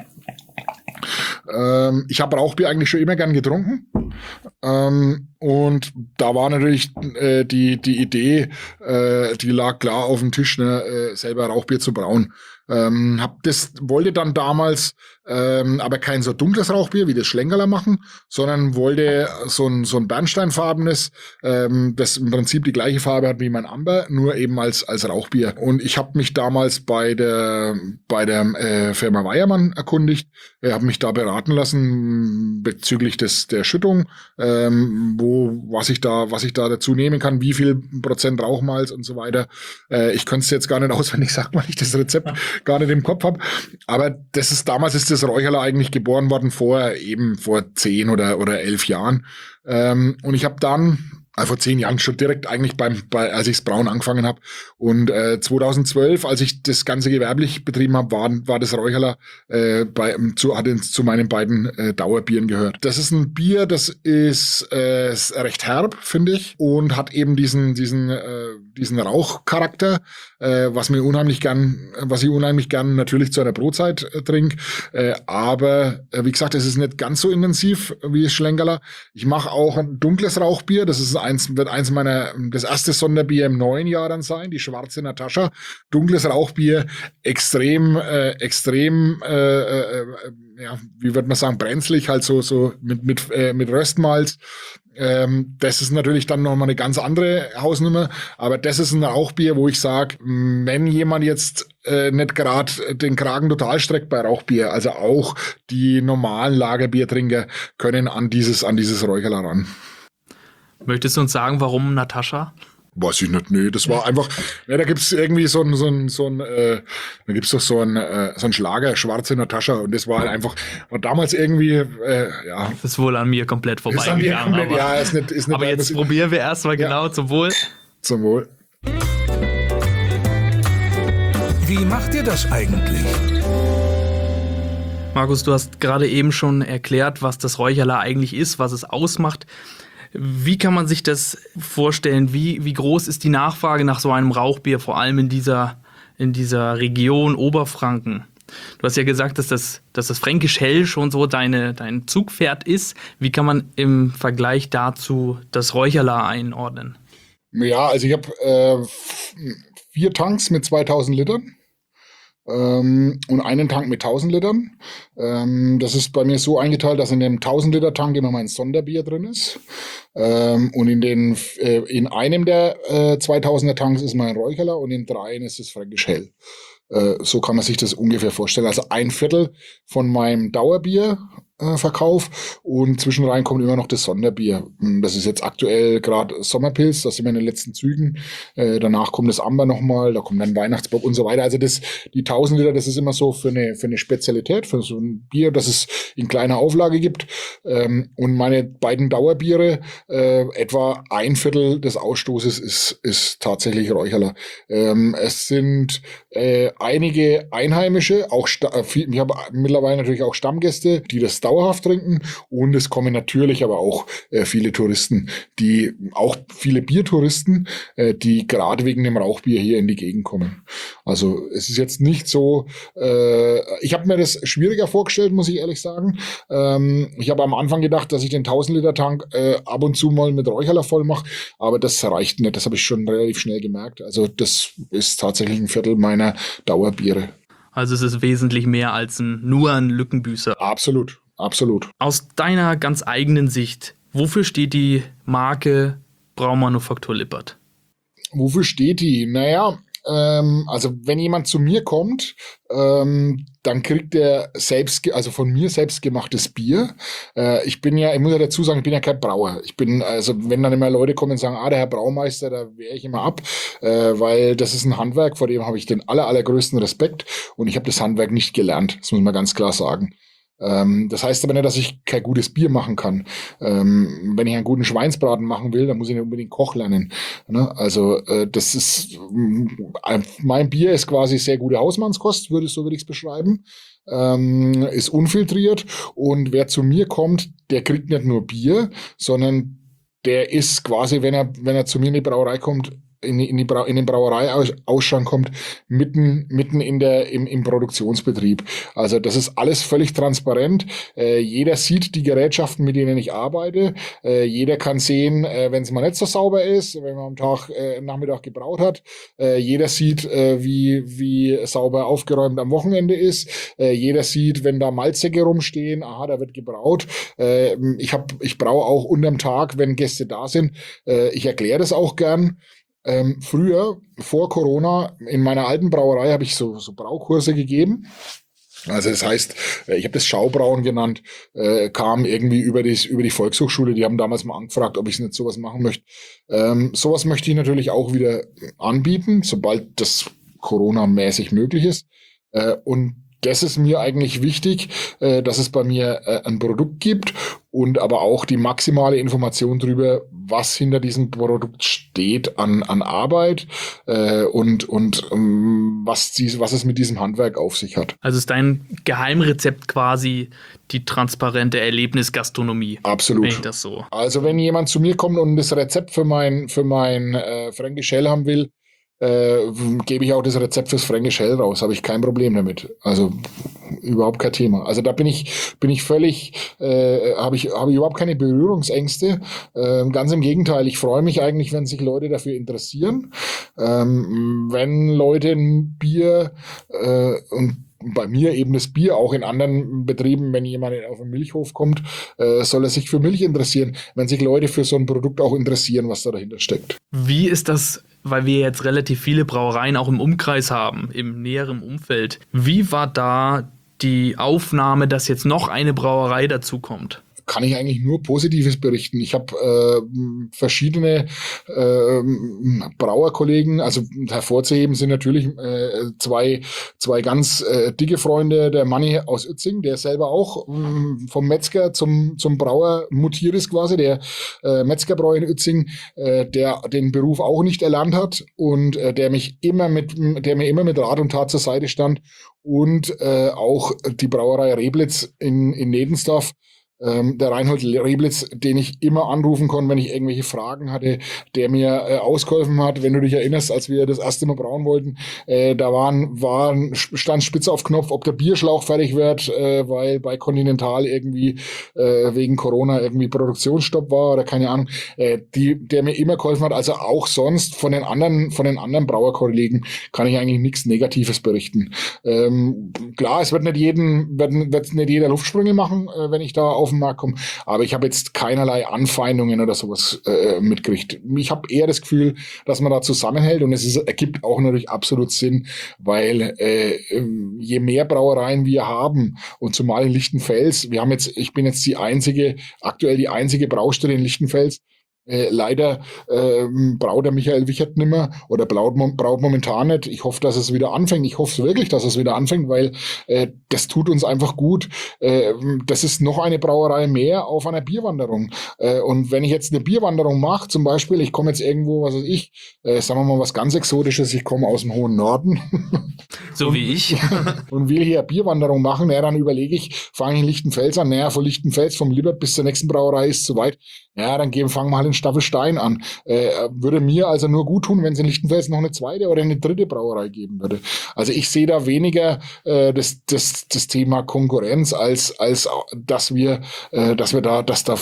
Ähm, ich habe Rauchbier eigentlich schon immer gern getrunken. Ähm, und da war natürlich äh, die, die Idee, äh, die lag klar auf dem Tisch, ne, äh, selber Rauchbier zu brauen. Ähm, hab das, wollte dann damals ähm, aber kein so dunkles Rauchbier wie das Schlenkerler machen, sondern wollte so ein, so ein bernsteinfarbenes, ähm, das im Prinzip die gleiche Farbe hat wie mein Amber, nur eben als, als Rauchbier. Und ich habe mich damals bei der, bei der äh, Firma Weiermann erkundigt, äh, habe mich da beraten lassen bezüglich des, der Schüttung, ähm, wo, was ich da, was ich da dazu nehmen kann, wie viel Prozent Rauchmalz und so weiter. Äh, ich könnte es jetzt gar nicht auswendig sagen, weil ich das Rezept gar nicht im Kopf habe. Aber das ist, damals ist das Räucherler eigentlich geboren worden, vor eben vor zehn oder, oder elf Jahren. Ähm, und ich habe dann, also vor zehn Jahren schon direkt eigentlich beim, bei, als ich das Brauen angefangen habe. Und äh, zweitausendzwölf, als ich das Ganze gewerblich betrieben habe, war, war das Räucherler äh, bei, zu, hat zu meinen beiden äh, Dauerbieren gehört. Das ist ein Bier, das ist, äh, ist recht herb, finde ich, und hat eben diesen, diesen, äh, diesen Rauchcharakter, äh, was mir unheimlich gern, was ich unheimlich gern natürlich zu einer Brotzeit äh, trinke. Äh, aber äh, wie gesagt, es ist nicht ganz so intensiv wie das Schlenkerler. Ich mache auch ein dunkles Rauchbier. Das ist eins, wird eins meiner, das erste Sonderbier im neuen Jahr dann sein, die schwarze Natascha. Dunkles Rauchbier, extrem, äh, extrem, äh, äh, ja, wie würde man sagen, brenzlig, halt so, so mit, mit, äh, mit Röstmalz. Ähm, das ist natürlich dann nochmal eine ganz andere Hausnummer, aber das ist ein Rauchbier, wo ich sage, wenn jemand jetzt äh, nicht gerade den Kragen total streckt bei Rauchbier, also auch die normalen Lagerbiertrinker können an dieses, an dieses Räucherler ran. Möchtest du uns sagen, warum Natascha? Weiß ich nicht, nee, das war einfach, ja, da gibt's irgendwie so ein, so ein, so ein, äh, da gibt's doch so ein, äh, so ein Schlager, schwarze Natascha, und das war halt einfach, war damals irgendwie, äh, ja. Das ist wohl an mir komplett vorbeigegangen. Aber, ja, ist nicht, ist nicht, aber jetzt probieren wir erstmal ja. Genau, zum Wohl. Zum Wohl. Wie macht ihr das eigentlich? Markus, du hast gerade eben schon erklärt, was das Räucherler eigentlich ist, was es ausmacht. Wie kann man sich das vorstellen? Wie, wie groß ist die Nachfrage nach so einem Rauchbier, vor allem in dieser, in dieser Region Oberfranken. Du hast ja gesagt, dass das, dass das Fränkisch Hell schon so deine, dein Zugpferd ist. Wie kann man im Vergleich dazu das Räucherler einordnen? Ja, also ich habe äh, vier Tanks mit zweitausend Litern. Ähm, und einen Tank mit tausend Litern. Ähm, das ist bei mir so eingeteilt, dass in dem tausend Liter Tank immer mein Sonderbier drin ist. Ähm, und in den äh, in einem der äh, zweitausender Tanks ist mein Räucherler und in dreien ist es Fränkisch Hell. Äh, so kann man sich das ungefähr vorstellen. Also ein Viertel von meinem Dauerbier äh, Verkauf und zwischenrein kommt immer noch das Sonderbier. Das ist jetzt aktuell gerade Sommerpilz, das sind wir in den letzten Zügen. Äh, danach kommt das Amber nochmal, da kommt dann Weihnachtsbock und so weiter. Also das, die tausend Liter, das ist immer so für eine, für eine Spezialität, für so ein Bier, das es in kleiner Auflage gibt. Ähm, und meine beiden Dauerbiere, äh, etwa ein Viertel des Ausstoßes ist, ist tatsächlich Räucherler. Ähm, es sind äh, einige Einheimische, auch Sta- viel, ich habe mittlerweile natürlich auch Stammgäste, die das dauerhaft trinken, und es kommen natürlich aber auch äh, viele Touristen, die auch viele Biertouristen, äh, die gerade wegen dem Rauchbier hier in die Gegend kommen. Also es ist jetzt nicht so, äh, ich habe mir das schwieriger vorgestellt, muss ich ehrlich sagen. Ähm, ich habe am Anfang gedacht, dass ich den tausend Liter Tank äh, ab und zu mal mit Räucherler voll mache, aber das reicht nicht, das habe ich schon relativ schnell gemerkt. Also das ist tatsächlich ein Viertel meiner Dauerbiere. Also es ist wesentlich mehr als ein, nur ein Lückenbüßer. Absolut. Absolut. Aus deiner ganz eigenen Sicht, wofür steht die Marke Braumanufaktur Lippert? Wofür steht die? Naja, ähm, also wenn jemand zu mir kommt, ähm, dann kriegt er selbst, also von mir selbst gemachtes Bier. Äh, ich bin ja, ich muss ja dazu sagen, ich bin ja kein Brauer. Ich bin, also wenn dann immer Leute kommen und sagen, ah, der Herr Braumeister, da wehre ich immer ab, äh, weil das ist ein Handwerk, vor dem habe ich den aller, allergrößten Respekt, und ich habe das Handwerk nicht gelernt. Das muss man ganz klar sagen. Ähm, das heißt aber nicht, dass ich kein gutes Bier machen kann. Ähm, wenn ich einen guten Schweinsbraten machen will, dann muss ich nicht unbedingt Koch lernen. Ne? Also äh, das ist, äh, mein Bier ist quasi sehr gute Hausmannskost, würde so würde ich es beschreiben. Ähm, ist unfiltriert, und wer zu mir kommt, der kriegt nicht nur Bier, sondern der ist quasi, wenn er wenn er zu mir in die Brauerei kommt, in, in, die Brau- in den Brauereiausschank kommt, mitten, mitten in der, im, im Produktionsbetrieb. Also das ist alles völlig transparent. Äh, jeder sieht die Gerätschaften, mit denen ich arbeite. Äh, jeder kann sehen, äh, wenn es mal nicht so sauber ist, wenn man am Tag, äh, Nachmittag gebraut hat. Äh, jeder sieht, äh, wie, wie sauber aufgeräumt am Wochenende ist. Äh, jeder sieht, wenn da Malzsäcke rumstehen, aha, da wird gebraut. Äh, ich hab, ich braue auch unterm Tag, wenn Gäste da sind. Äh, ich erkläre das auch gern. Ähm, früher, vor Corona, in meiner alten Brauerei habe ich so, so Braukurse gegeben. Also das heißt, ich habe das Schaubrauen genannt, äh, kam irgendwie über, das, über die Volkshochschule, die haben damals mal angefragt, ob ich nicht sowas machen möchte. Ähm, sowas möchte ich natürlich auch wieder anbieten, sobald das Corona-mäßig möglich ist. Äh, und das ist mir eigentlich wichtig, äh, dass es bei mir äh, ein Produkt gibt und aber auch die maximale Information darüber, was hinter diesem Produkt steht an, an Arbeit äh, und, und ähm, was, die, was es mit diesem Handwerk auf sich hat. Also ist dein Geheimrezept quasi die transparente Erlebnisgastronomie? Absolut. Wenn ich das so. Also wenn jemand zu mir kommt und das Rezept für mein, für mein äh, Fränkisch Hell haben will, Äh, gebe ich auch das Rezept fürs Fränkisch Hell raus, habe ich kein Problem damit. Also überhaupt kein Thema. Also da bin ich bin ich völlig, äh, habe ich habe ich überhaupt keine Berührungsängste. Äh, ganz im Gegenteil, ich freue mich eigentlich, wenn sich Leute dafür interessieren. Ähm, wenn Leute ein Bier äh, und bei mir eben das Bier, auch in anderen Betrieben, wenn jemand auf den Milchhof kommt, äh, soll er sich für Milch interessieren, wenn sich Leute für so ein Produkt auch interessieren, was da dahinter steckt. Wie ist das, weil wir jetzt relativ viele Brauereien auch im Umkreis haben, im näheren Umfeld, wie war da die Aufnahme, dass jetzt noch eine Brauerei dazukommt? Kann ich eigentlich nur Positives berichten. Ich habe äh, verschiedene äh, Brauerkollegen, also hervorzuheben sind natürlich äh, zwei zwei ganz äh, dicke Freunde, der Manni aus Uetzing, der selber auch äh, vom Metzger zum zum Brauer mutiert ist quasi, der äh, Metzgerbrauer in Uetzing, äh, der den Beruf auch nicht erlernt hat und äh, der mich immer mit, der mir immer mit Rat und Tat zur Seite stand, und äh, auch die Brauerei Reblitz in in Nedensdorf, Ähm, der Reinhold Reblitz, den ich immer anrufen konnte, wenn ich irgendwelche Fragen hatte, der mir äh, ausgeholfen hat. Wenn du dich erinnerst, als wir das erste Mal brauen wollten, äh, da waren, waren, stand Spitze auf Knopf, ob der Bierschlauch fertig wird, äh, weil bei Continental irgendwie äh, wegen Corona irgendwie Produktionsstopp war oder keine Ahnung, äh, die, der mir immer geholfen hat. Also auch sonst von den anderen, von den anderen Brauerkollegen kann ich eigentlich nichts Negatives berichten. Ähm, klar, es wird nicht jeden, wird, wird nicht jeder Luftsprünge machen, äh, wenn ich da auf den Markt komme, aber ich habe jetzt keinerlei Anfeindungen oder sowas äh, mitgekriegt. Ich habe eher das Gefühl, dass man da zusammenhält und es ist, ergibt auch natürlich absolut Sinn, weil äh, je mehr Brauereien wir haben und zumal in Lichtenfels, wir haben jetzt, ich bin jetzt die einzige, aktuell die einzige Braustelle in Lichtenfels. Äh, leider äh, braut der Michael Wichert nimmer oder braut, braut momentan nicht. Ich hoffe, dass es wieder anfängt. Ich hoffe wirklich, dass es wieder anfängt, weil äh, das tut uns einfach gut. Äh, das ist noch eine Brauerei mehr auf einer Bierwanderung. Äh, und wenn ich jetzt eine Bierwanderung mache, zum Beispiel, ich komme jetzt irgendwo, was weiß ich, äh, sagen wir mal was ganz Exotisches, ich komme aus dem hohen Norden. So wie ich. Und will hier eine Bierwanderung machen, ja, dann überlege ich, fange ich in Lichtenfels an, naja, von Lichtenfels, vom Lippert bis zur nächsten Brauerei ist zu weit. Ja, dann gehen, fangen wir halt in Staffelstein an. Äh, würde mir also nur gut tun, wenn es in Lichtenfels noch eine zweite oder eine dritte Brauerei geben würde. Also ich sehe da weniger äh, das, das, das Thema Konkurrenz, als, als dass wir, äh, dass wir da, dass da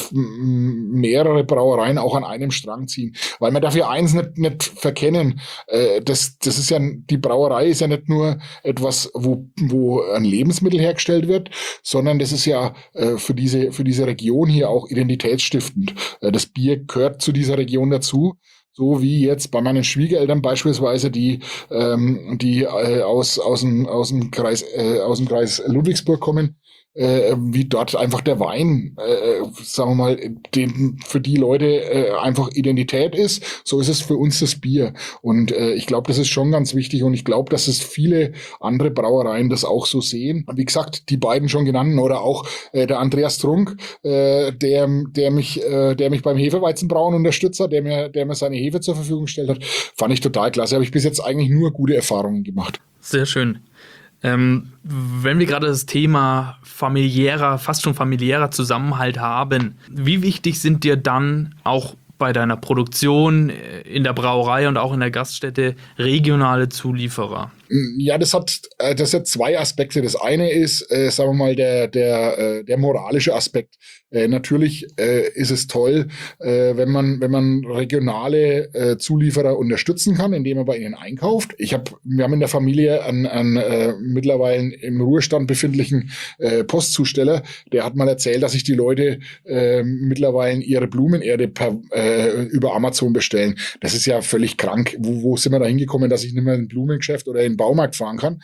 mehrere Brauereien auch an einem Strang ziehen. Weil man darf ja eins nicht, nicht verkennen. Äh, das, das ist ja, die Brauerei ist ja nicht nur etwas, wo, wo ein Lebensmittel hergestellt wird, sondern das ist ja äh, für diese, für diese Region hier auch identitätsstiftend. Das Bier gehört zu dieser Region dazu, so wie jetzt bei meinen Schwiegereltern beispielsweise, die ähm, die äh, aus aus dem aus dem Kreis äh, aus dem Kreis Ludwigsburg kommen, äh, wie dort einfach der Wein, äh, sagen wir mal, den, für die Leute äh, einfach Identität ist. So ist es für uns das Bier. Und äh, ich glaube, das ist schon ganz wichtig und ich glaube, dass es viele andere Brauereien das auch so sehen. Wie gesagt, die beiden schon genannten oder auch äh, der Andreas Trunk, äh, der der mich äh, der mich beim Hefeweizenbrauen unterstützt hat, der mir der mir seine Hefe zur Verfügung gestellt hat, fand ich total klasse. Habe ich bis jetzt eigentlich nur gute Erfahrungen gemacht. Sehr schön. Ähm, wenn wir gerade das Thema familiärer, fast schon familiärer Zusammenhalt haben, wie wichtig sind dir dann auch bei deiner Produktion in der Brauerei und auch in der Gaststätte regionale Zulieferer? Ja, das hat das hat zwei Aspekte. Das eine ist, äh, sagen wir mal, der der äh, der moralische Aspekt. Äh, natürlich äh, ist es toll, äh, wenn man wenn man regionale äh, Zulieferer unterstützen kann, indem man bei ihnen einkauft. Ich habe wir haben in der Familie einen, einen äh, mittlerweile im Ruhestand befindlichen äh, Postzusteller. Der hat mal erzählt, dass sich die Leute äh, mittlerweile ihre Blumenerde per, äh, über Amazon bestellen. Das ist ja völlig krank. Wo, wo sind wir da hingekommen, dass ich nicht mehr in ein Blumengeschäft oder in Baumarkt fahren kann.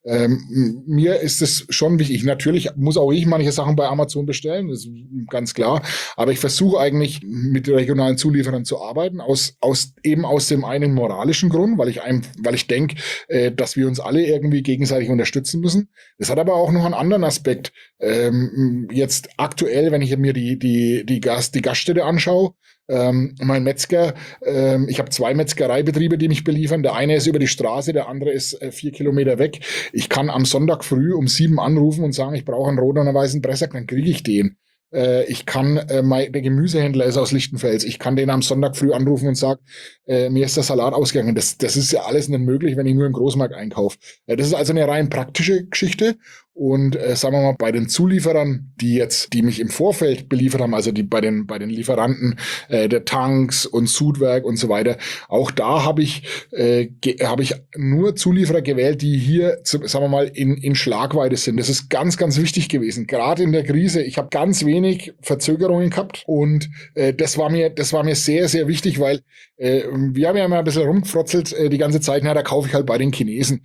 Ähm, mir ist es schon wichtig. Natürlich muss auch ich manche Sachen bei Amazon bestellen, das ist ganz klar. Aber ich versuche eigentlich mit regionalen Zulieferern zu arbeiten, aus, aus eben aus dem einen moralischen Grund, weil ich einem, weil ich denke, äh, dass wir uns alle irgendwie gegenseitig unterstützen müssen. Das hat aber auch noch einen anderen Aspekt. Ähm, jetzt aktuell, wenn ich mir die die die Gast die Gaststätte anschaue. Ähm, mein Metzger, ähm, ich habe zwei Metzgereibetriebe, die mich beliefern. Der eine ist über die Straße, der andere ist äh, vier Kilometer weg. Ich kann am Sonntag früh um sieben anrufen und sagen, ich brauche einen roten und einen weißen Pressack, dann kriege ich den. Äh, ich kann, äh, mein, der Gemüsehändler ist aus Lichtenfels. Ich kann den am Sonntag früh anrufen und sagen, äh, mir ist der Salat ausgegangen. Das, das ist ja alles nicht möglich, wenn ich nur im Großmarkt einkaufe. Äh, das ist also eine rein praktische Geschichte. Und äh, sagen wir mal, bei den Zulieferern, die jetzt, die mich im Vorfeld beliefert haben, also die bei den bei den Lieferanten äh, der Tanks und Sudwerk und so weiter, auch da habe ich äh, habe ich nur Zulieferer gewählt, die hier, zu, sagen wir mal, in in Schlagweite sind. Das ist ganz ganz wichtig gewesen. Gerade in der Krise, ich habe ganz wenig Verzögerungen gehabt und äh, das war mir das war mir sehr sehr wichtig, weil äh, wir haben ja immer ein bisschen rumgefrotzelt äh, die ganze Zeit. Na, da kaufe ich halt bei den Chinesen.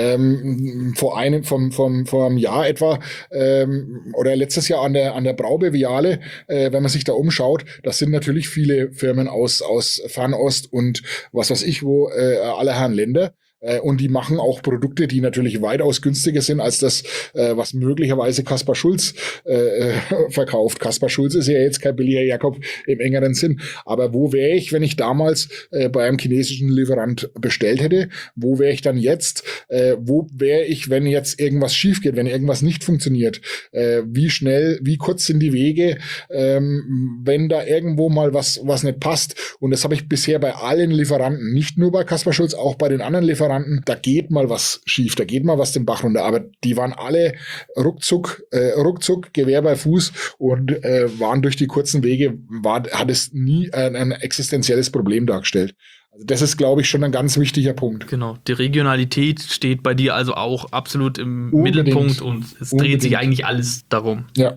Ähm, vor einem vom vom vom Jahr etwa ähm, oder letztes Jahr an der an der Braubeviale, äh, wenn man sich da umschaut, das sind natürlich viele Firmen aus aus Fernost und was weiß ich wo, äh, aller Herren Länder. Äh, und die machen auch Produkte, die natürlich weitaus günstiger sind als das, äh, was möglicherweise Kaspar Schulz äh, verkauft. Kaspar Schulz ist ja jetzt kein billiger Jakob im engeren Sinn. Aber wo wäre ich, wenn ich damals äh, bei einem chinesischen Lieferant bestellt hätte? Wo wäre ich dann jetzt? Äh, wo wäre ich, wenn jetzt irgendwas schief geht, wenn irgendwas nicht funktioniert? Äh, wie schnell, wie kurz sind die Wege, ähm, wenn da irgendwo mal was, was nicht passt? Und das habe ich bisher bei allen Lieferanten, nicht nur bei Kaspar Schulz, auch bei den anderen Lieferanten. Da geht mal was schief, da geht mal was den Bach runter. Aber die waren alle ruckzuck, äh, ruckzuck, Gewehr bei Fuß und äh, waren durch die kurzen Wege, war, hat es nie ein, ein existenzielles Problem dargestellt. Also das ist, glaube ich, schon ein ganz wichtiger Punkt. Genau, die Regionalität steht bei dir also auch absolut im Unbedingt. Mittelpunkt und es dreht Unbedingt. sich eigentlich alles darum. Ja.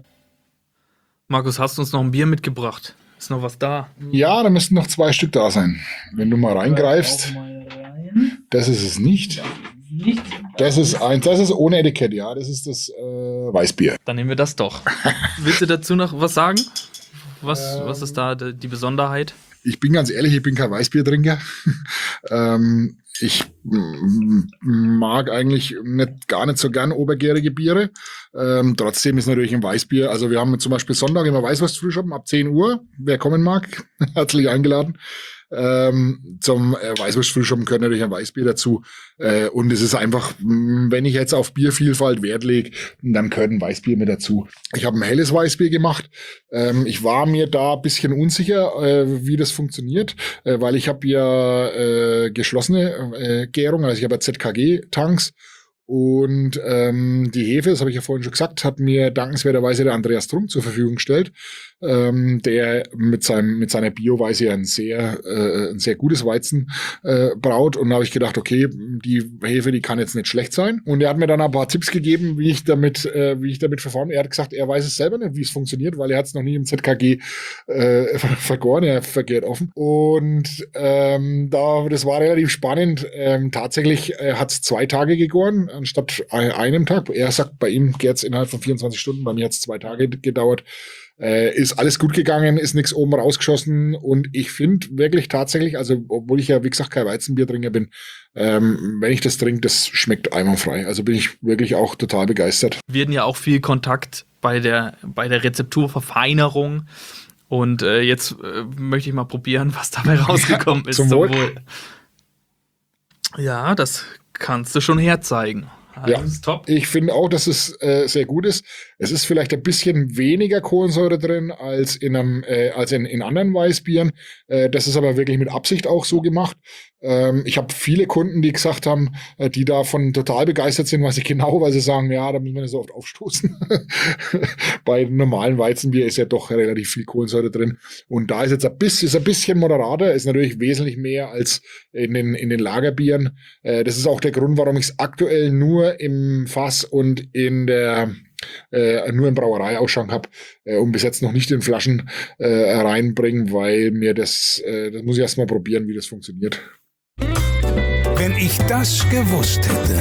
Markus, hast du uns noch ein Bier mitgebracht? Ist noch was da? Ja, da müssten noch zwei Stück da sein. Wenn du mal reingreifst, das ist es nicht. Das ist ein, das ist ohne Etikett, ja. Das ist das äh, Weißbier. Dann nehmen wir das doch. Willst du dazu noch was sagen? Was, was ist da die Besonderheit? Ich bin ganz ehrlich, ich bin kein Weißbiertrinker. ähm, ich m- mag eigentlich nicht, gar nicht so gern obergärige Biere. Ähm, trotzdem ist natürlich ein Weißbier, also wir haben zum Beispiel Sonntag immer Weißwurstfrühschoppen ab zehn Uhr. Wer kommen mag, herzlich eingeladen. Ähm, zum äh, Weißwurstfrühschoppen gehört natürlich ein Weißbier dazu. Äh, und es ist einfach, mh, wenn ich jetzt auf Biervielfalt Wert lege, dann gehört ein Weißbier mit dazu. Ich habe ein helles Weißbier gemacht. Ähm, ich war mir da ein bisschen unsicher, äh, wie das funktioniert, äh, weil ich habe ja äh, geschlossene äh, Gärung, also ich habe ja Z K G-Tanks. Und ähm, die Hefe, das habe ich ja vorhin schon gesagt, hat mir dankenswerterweise der Andreas Trunk zur Verfügung gestellt, ähm, der mit seinem mit seiner Bioweise ein sehr äh, ein sehr gutes Weizen äh, braut. Und da habe ich gedacht, okay, die Hefe, die kann jetzt nicht schlecht sein. Und er hat mir dann ein paar Tipps gegeben, wie ich damit äh, wie ich damit verfahren. Er hat gesagt, er weiß es selber nicht, wie es funktioniert, weil er hat es noch nie im Z K G äh, vergoren, er vergärt offen. Und ähm, da das war relativ spannend. Ähm, tatsächlich äh, hat es zwei Tage gegoren anstatt einem Tag. Er sagt, bei ihm gärt's innerhalb von vierundzwanzig Stunden, bei mir hat's zwei Tage gedauert. Äh, ist alles gut gegangen, ist nichts oben rausgeschossen und ich finde wirklich tatsächlich, also obwohl ich ja, wie gesagt, kein Weizenbiertrinker bin, ähm, wenn ich das trinke, das schmeckt einwandfrei. Also bin ich wirklich auch total begeistert. Wir hatten ja auch viel Kontakt bei der, bei der Rezepturverfeinerung und äh, jetzt äh, möchte ich mal probieren, was dabei rausgekommen ist. Zum Wohl. Ja, das kannst du schon herzeigen. Also Ja, das ist top. Ich finde auch, dass es äh, sehr gut ist. Es ist vielleicht ein bisschen weniger Kohlensäure drin als in einem, äh, als in, in anderen Weißbieren. Äh, das ist aber wirklich mit Absicht auch so gemacht. Ähm, ich habe viele Kunden, die gesagt haben, äh, die davon total begeistert sind, was ich genau, weil sie sagen, ja, da müssen wir nicht so oft aufstoßen. Bei normalen Weizenbier ist ja doch relativ viel Kohlensäure drin. Und da ist jetzt ein bisschen, ist ein bisschen moderater, ist natürlich wesentlich mehr als in den, in den Lagerbieren. Äh, das ist auch der Grund, warum ich es aktuell nur im Fass und in der Äh, nur im Brauereiausschank habe äh, und bis jetzt noch nicht in Flaschen äh, reinbringen, weil mir das, äh, das muss ich erst mal probieren, wie das funktioniert. Wenn ich das gewusst hätte.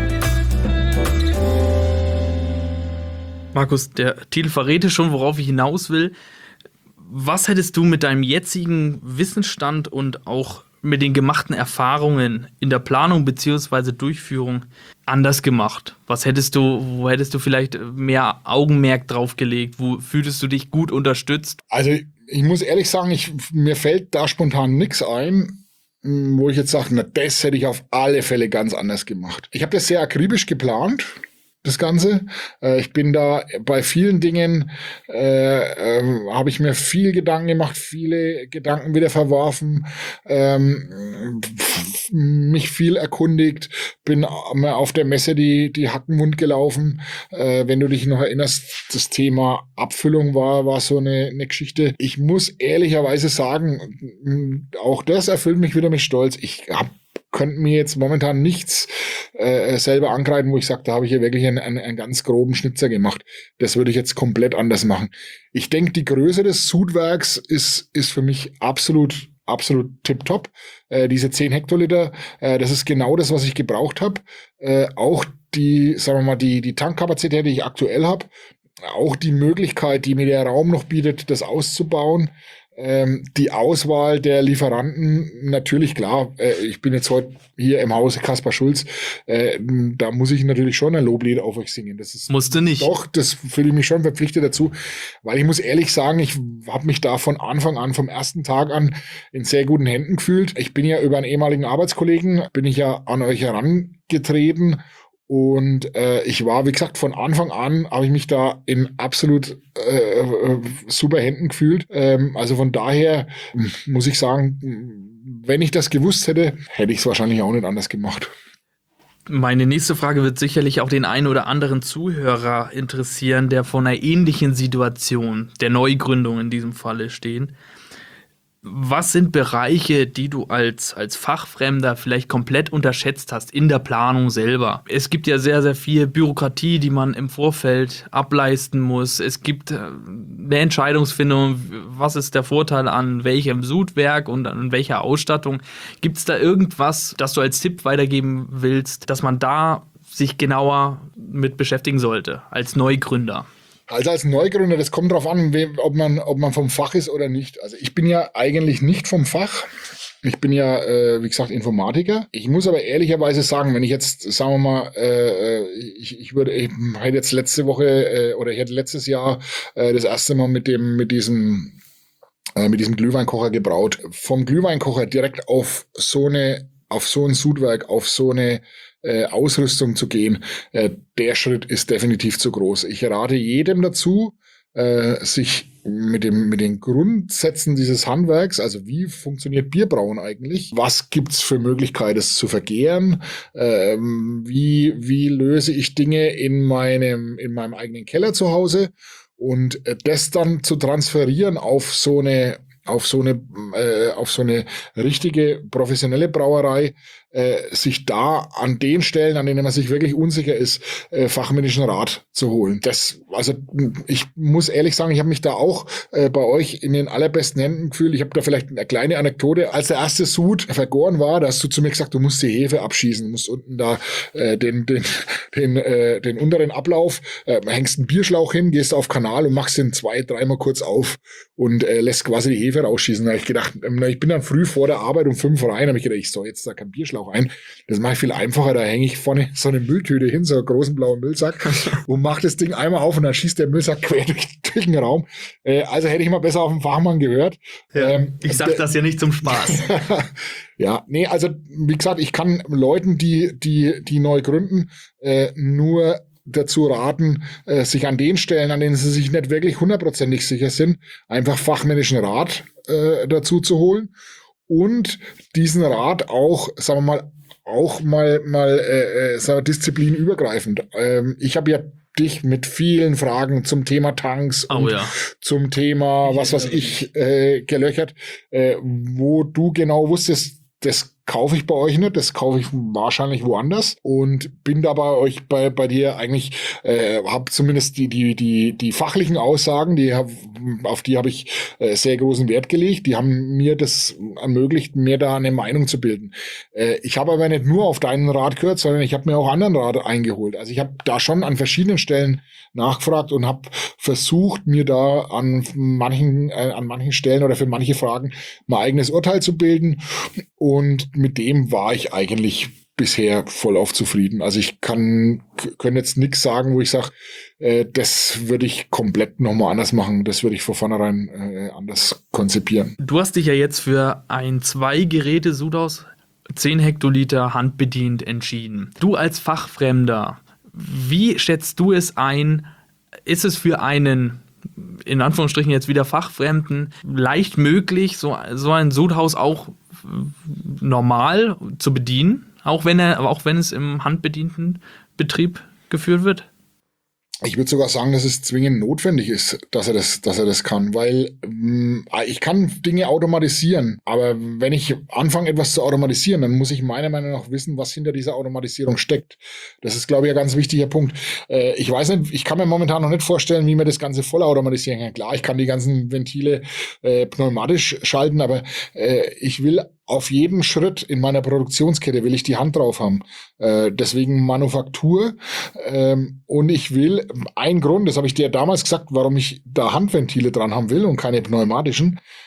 Markus, der Titel verrät schon, worauf ich hinaus will. Was hättest du mit deinem jetzigen Wissensstand und auch mit den gemachten Erfahrungen in der Planung bzw. Durchführung anders gemacht? Was hättest du, wo hättest du vielleicht mehr Augenmerk drauf gelegt? Wo fühltest du dich gut unterstützt? Also ich muss ehrlich sagen, ich, mir fällt da spontan nichts ein, wo ich jetzt sage, na, das hätte ich auf alle Fälle ganz anders gemacht. Ich habe das sehr akribisch geplant, das Ganze. Äh, ich bin da bei vielen Dingen, äh, äh, habe ich mir viel Gedanken gemacht, viele Gedanken wieder verworfen, ähm, mich viel erkundigt, bin auf der Messe die, die Hackenwund gelaufen. Äh, wenn du dich noch erinnerst, das Thema Abfüllung war, war so eine, eine Geschichte. Ich muss ehrlicherweise sagen, auch das erfüllt mich wieder mit Stolz. Ich habe könnten mir jetzt momentan nichts äh, selber angreifen, wo ich sage, da habe ich hier wirklich einen, einen, einen ganz groben Schnitzer gemacht. Das würde ich jetzt komplett anders machen. Ich denke, die Größe des Sudwerks ist, ist für mich absolut, absolut tipptopp. Äh, diese zehn Hektoliter, äh, das ist genau das, was ich gebraucht habe. Äh, auch die, sagen wir mal, die, die Tankkapazität, die ich aktuell habe, auch die Möglichkeit, die mir der Raum noch bietet, das auszubauen, Ähm, die Auswahl der Lieferanten, natürlich klar, äh, ich bin jetzt heute hier im Hause Kaspar Schulz, äh, da muss ich natürlich schon ein Loblied auf euch singen. Das ist, Musste nicht. Doch, das fühle ich mich schon verpflichtet dazu, weil ich muss ehrlich sagen, ich habe mich da von Anfang an, vom ersten Tag an in sehr guten Händen gefühlt. Ich bin ja über einen ehemaligen Arbeitskollegen, bin ich ja an euch herangetreten. Und äh, ich war, wie gesagt, von Anfang an habe ich mich da in absolut äh, äh, super Händen gefühlt. Ähm, also von daher muss ich sagen, wenn ich das gewusst hätte, hätte ich es wahrscheinlich auch nicht anders gemacht. Meine nächste Frage wird sicherlich auch den einen oder anderen Zuhörer interessieren, der vor einer ähnlichen Situation, der Neugründung in diesem Falle stehen. Was sind Bereiche, die du als, als Fachfremder vielleicht komplett unterschätzt hast in der Planung selber? Es gibt ja sehr, sehr viel Bürokratie, die man im Vorfeld ableisten muss. Es gibt eine Entscheidungsfindung, was ist der Vorteil an welchem Sudwerk und an welcher Ausstattung. Gibt es da irgendwas, das du als Tipp weitergeben willst, dass man da sich genauer mit beschäftigen sollte, als Neugründer? Also als Neugründer, das kommt darauf an, ob man, ob man vom Fach ist oder nicht. Also ich bin ja eigentlich nicht vom Fach. Ich bin ja, äh, wie gesagt, Informatiker. Ich muss aber ehrlicherweise sagen, wenn ich jetzt, sagen wir mal, äh, ich, ich würde, ich hätte jetzt letzte Woche äh, oder ich hätte letztes Jahr äh, das erste Mal mit dem, mit diesem, äh, mit diesem Glühweinkocher gebraut. Vom Glühweinkocher direkt auf so eine, auf so ein Sudwerk, auf so eine Äh, Ausrüstung zu gehen, äh, der Schritt ist definitiv zu groß. Ich rate jedem dazu, äh, sich mit dem mit den Grundsätzen dieses Handwerks, also wie funktioniert Bierbrauen eigentlich, was gibt's für Möglichkeiten, es zu vergären, ähm, wie wie löse ich Dinge in meinem in meinem eigenen Keller zu Hause und äh, das dann zu transferieren auf so eine auf so eine äh, auf so eine richtige professionelle Brauerei, äh, sich da an den Stellen, an denen man sich wirklich unsicher ist, äh, fachmännischen Rat zu holen. Das, also ich muss ehrlich sagen, ich habe mich da auch äh, bei euch in den allerbesten Händen gefühlt. Ich habe da vielleicht eine kleine Anekdote. Als der erste Sud vergoren war, da hast du zu mir gesagt, du musst die Hefe abschießen, du musst unten da äh, den den den äh, den unteren Ablauf, äh, hängst einen Bierschlauch hin, gehst auf Kanal und machst den zwei, dreimal kurz auf und äh, lässt quasi die Hefe rausschießen. Da habe ich gedacht, ähm, ich bin dann früh vor der Arbeit um fünf rein, habe ich gedacht, ich soll jetzt da keinen Bierschlauch ein. Das mache ich viel einfacher. Da hänge ich vorne so eine Mülltüte hin, so einen großen blauen Müllsack und mache das Ding einmal auf und dann schießt der Müllsack quer durch, durch den Raum. Äh, also hätte ich mal besser auf den Fachmann gehört. Ja, ähm, ich sage das ja nicht zum Spaß. Ja, nee, also wie gesagt, ich kann Leuten, die die die neu gründen, äh, nur dazu raten, äh, sich an den Stellen, an denen sie sich nicht wirklich hundertprozentig sicher sind, einfach fachmännischen Rat äh, dazu zu holen. Und diesen Rat auch, sagen wir mal, auch mal mal äh, sagen wir, disziplinübergreifend. Ähm, ich habe ja dich mit vielen Fragen zum Thema Tanks oh, und ja. zum Thema, was weiß ich, äh, gelöchert, äh, wo du genau wusstest, das kaufe ich bei euch nicht, das kaufe ich wahrscheinlich woanders und bin da bei euch, bei, bei dir eigentlich, äh, habe zumindest die, die, die, die fachlichen Aussagen, die hab, auf die habe ich äh, sehr großen Wert gelegt, die haben mir das ermöglicht, mir da eine Meinung zu bilden. Äh, ich habe aber nicht nur auf deinen Rat gehört, sondern ich habe mir auch anderen Rat eingeholt. Also ich habe da schon an verschiedenen Stellen nachgefragt und habe versucht, mir da an manchen, äh, an manchen Stellen oder für manche Fragen mein eigenes Urteil zu bilden und mit dem war ich eigentlich bisher vollauf zufrieden. Also ich kann, kann jetzt nichts sagen, wo ich sage, äh, das würde ich komplett nochmal anders machen. Das würde ich von vornherein äh, anders konzipieren. Du hast dich ja jetzt für ein Zwei-Geräte-Sudhaus zehn Hektoliter handbedient entschieden. Du als Fachfremder, wie schätzt du es ein? Ist es für einen, in Anführungsstrichen jetzt wieder Fachfremden, leicht möglich, so, so ein Sudhaus auch normal zu bedienen, auch wenn er, auch wenn es im handbedienten Betrieb geführt wird? Ich würde sogar sagen, dass es zwingend notwendig ist, dass er das, dass er das kann, weil mh, ich kann Dinge automatisieren, aber wenn ich anfange, etwas zu automatisieren, dann muss ich meiner Meinung nach wissen, was hinter dieser Automatisierung steckt. Das ist, glaube ich, ein ganz wichtiger Punkt. Äh, ich weiß nicht, ich kann mir momentan noch nicht vorstellen, wie man das Ganze voll automatisieren kann. Klar, ich kann die ganzen Ventile äh, pneumatisch schalten, aber äh, ich will auf jeden Schritt in meiner Produktionskette will ich die Hand drauf haben. Äh, deswegen Manufaktur. Ähm, und ich will, ein Grund, das habe ich dir damals gesagt, warum ich da Handventile dran haben will und keine pneumatischen,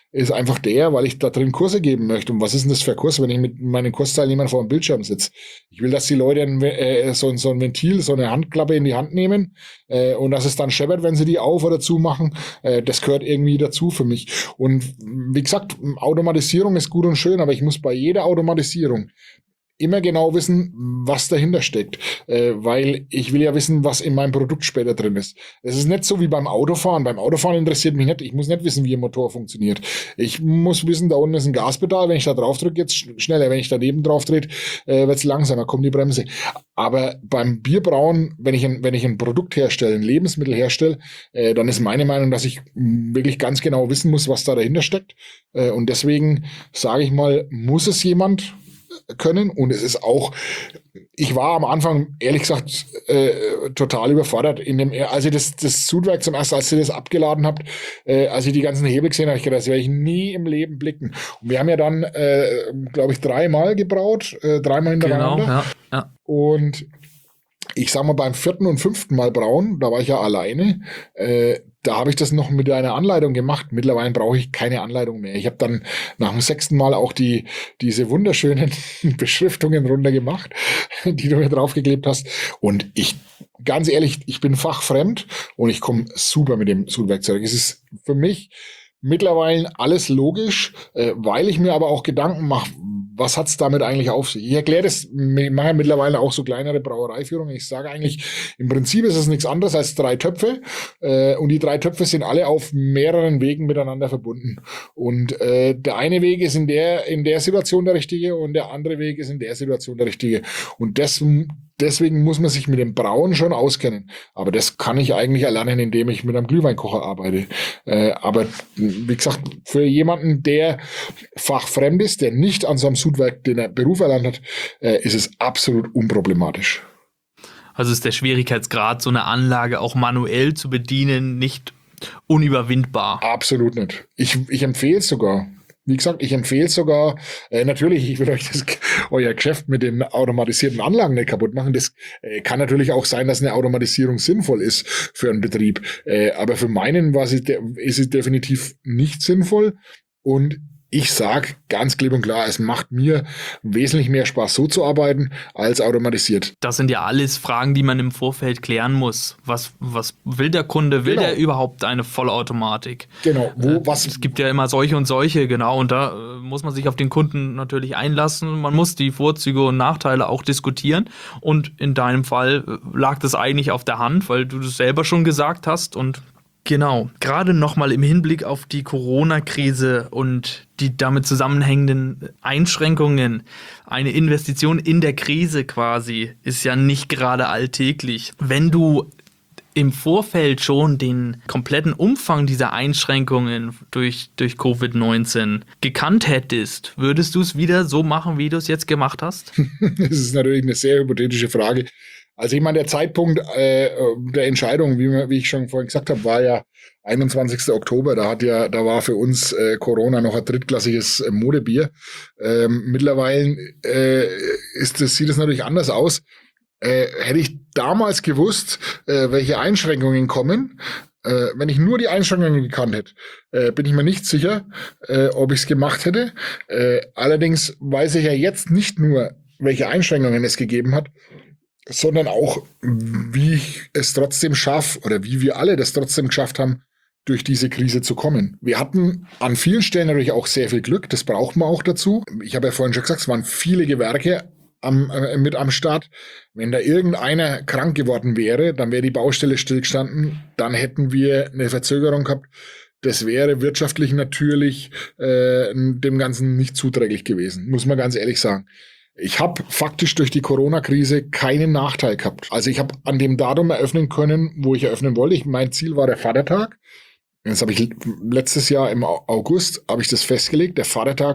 ist einfach der, weil ich da drin Kurse geben möchte. Und was ist denn das für ein Kurs, wenn ich mit meinen Kursteilnehmern vor dem Bildschirm sitze? Ich will, dass die Leute ein, äh, so, so ein Ventil, so eine Handklappe in die Hand nehmen äh, und dass es dann scheppert, wenn sie die auf oder zu machen. Äh, das gehört irgendwie dazu für mich. Und wie gesagt, Automatisierung ist gut und schön, aber ich muss bei jeder Automatisierung immer genau wissen, was dahinter steckt, äh, weil ich will ja wissen, was in meinem Produkt später drin ist. Es ist nicht so wie beim Autofahren. Beim Autofahren interessiert mich nicht. Ich muss nicht wissen, wie ein Motor funktioniert. Ich muss wissen, da unten ist ein Gaspedal. Wenn ich da drauf drücke, jetzt schneller. Wenn ich daneben drauf trete, äh, wird es langsamer, kommt die Bremse. Aber beim Bierbrauen, wenn ich ein, wenn ich ein Produkt herstelle, ein Lebensmittel herstelle, äh, dann ist meine Meinung, dass ich wirklich ganz genau wissen muss, was da dahinter steckt. Äh, und deswegen sage ich mal, muss es jemand können, und es ist auch, ich war am Anfang, ehrlich gesagt, äh, total überfordert, in dem, als ich das, das Sudwerk zum ersten, als ihr das abgeladen habt, äh, als ich die ganzen Hebel gesehen habe, habe ich gedacht, das werde ich nie im Leben blicken. Und wir haben ja dann, äh, glaube ich, dreimal gebraut, äh, dreimal hintereinander. Genau, ja, ja. Und ich sag mal, beim vierten und fünften Mal brauen, da war ich ja alleine, äh, da habe ich das noch mit einer Anleitung gemacht. Mittlerweile brauche ich keine Anleitung mehr. Ich habe dann nach dem sechsten Mal auch die diese wunderschönen Beschriftungen runtergemacht, die du mir draufgeklebt hast. Und ich, ganz ehrlich, ich bin fachfremd und ich komme super mit dem Sudwerkzeug. Es ist für mich mittlerweile alles logisch, äh, weil ich mir aber auch Gedanken mache, was hat's damit eigentlich auf sich? Ich erkläre das, ich mache mittlerweile auch so kleinere Brauereiführungen. Ich sage eigentlich, im Prinzip ist es nichts anderes als drei Töpfe äh, und die drei Töpfe sind alle auf mehreren Wegen miteinander verbunden. Und äh, der eine Weg ist in der in der Situation der richtige und der andere Weg ist in der Situation der richtige. Und das Deswegen muss man sich mit dem Brauen schon auskennen. Aber das kann ich eigentlich erlernen, indem ich mit einem Glühweinkocher arbeite. Äh, aber wie gesagt, für jemanden, der fachfremd ist, der nicht an so einem Sudwerk den Beruf erlernt hat, äh, ist es absolut unproblematisch. Also ist der Schwierigkeitsgrad, so eine Anlage auch manuell zu bedienen, nicht unüberwindbar? Absolut nicht. Ich, ich empfehle es sogar. Wie gesagt, ich empfehle es sogar, äh, natürlich, ich will euch das, euer Geschäft mit den automatisierten Anlagen nicht kaputt machen. Das äh, kann natürlich auch sein, dass eine Automatisierung sinnvoll ist für einen Betrieb. Äh, aber für meinen war sie de- ist es definitiv nicht sinnvoll. Und ich sage ganz klipp und klar, es macht mir wesentlich mehr Spaß, so zu arbeiten, als automatisiert. Das sind ja alles Fragen, die man im Vorfeld klären muss. Was, was will der Kunde? Will Genau. der überhaupt eine Vollautomatik? Genau. Wo, was, Es gibt ja immer solche und solche, genau. Und da äh, muss man sich auf den Kunden natürlich einlassen. Man muss die Vorzüge und Nachteile auch diskutieren. Und in deinem Fall äh, lag das eigentlich auf der Hand, weil du das selber schon gesagt hast. Und genau, gerade nochmal im Hinblick auf die Corona-Krise und die damit zusammenhängenden Einschränkungen. Eine Investition in der Krise quasi ist ja nicht gerade alltäglich. Wenn du im Vorfeld schon den kompletten Umfang dieser Einschränkungen durch, durch Covid neunzehn gekannt hättest, würdest du es wieder so machen, wie du es jetzt gemacht hast? Das ist natürlich eine sehr hypothetische Frage. Also ich meine, der Zeitpunkt äh, der Entscheidung, wie, wie ich schon vorhin gesagt habe, war ja einundzwanzigsten Oktober. Da hat ja, da war für uns äh, Corona noch ein drittklassiges äh, Modebier. Ähm, mittlerweile äh, ist das, sieht es natürlich anders aus. Äh, hätte ich damals gewusst, äh, welche Einschränkungen kommen, äh, wenn ich nur die Einschränkungen gekannt hätte, äh, bin ich mir nicht sicher, äh, ob ich es gemacht hätte. Äh, allerdings weiß ich ja jetzt nicht nur, welche Einschränkungen es gegeben hat, sondern auch, wie ich es trotzdem schaffe oder wie wir alle das trotzdem geschafft haben, durch diese Krise zu kommen. Wir hatten an vielen Stellen natürlich auch sehr viel Glück, das braucht man auch dazu. Ich habe ja vorhin schon gesagt, es waren viele Gewerke am, äh, mit am Start. Wenn da irgendeiner krank geworden wäre, dann wäre die Baustelle stillgestanden, dann hätten wir eine Verzögerung gehabt. Das wäre wirtschaftlich natürlich äh, dem Ganzen nicht zuträglich gewesen, muss man ganz ehrlich sagen. Ich habe faktisch durch die Corona-Krise keinen Nachteil gehabt. Also ich habe an dem Datum eröffnen können, wo ich eröffnen wollte. Ich, mein Ziel war der Vatertag. Das habe ich letztes Jahr im August habe ich das festgelegt. Der Vatertag ist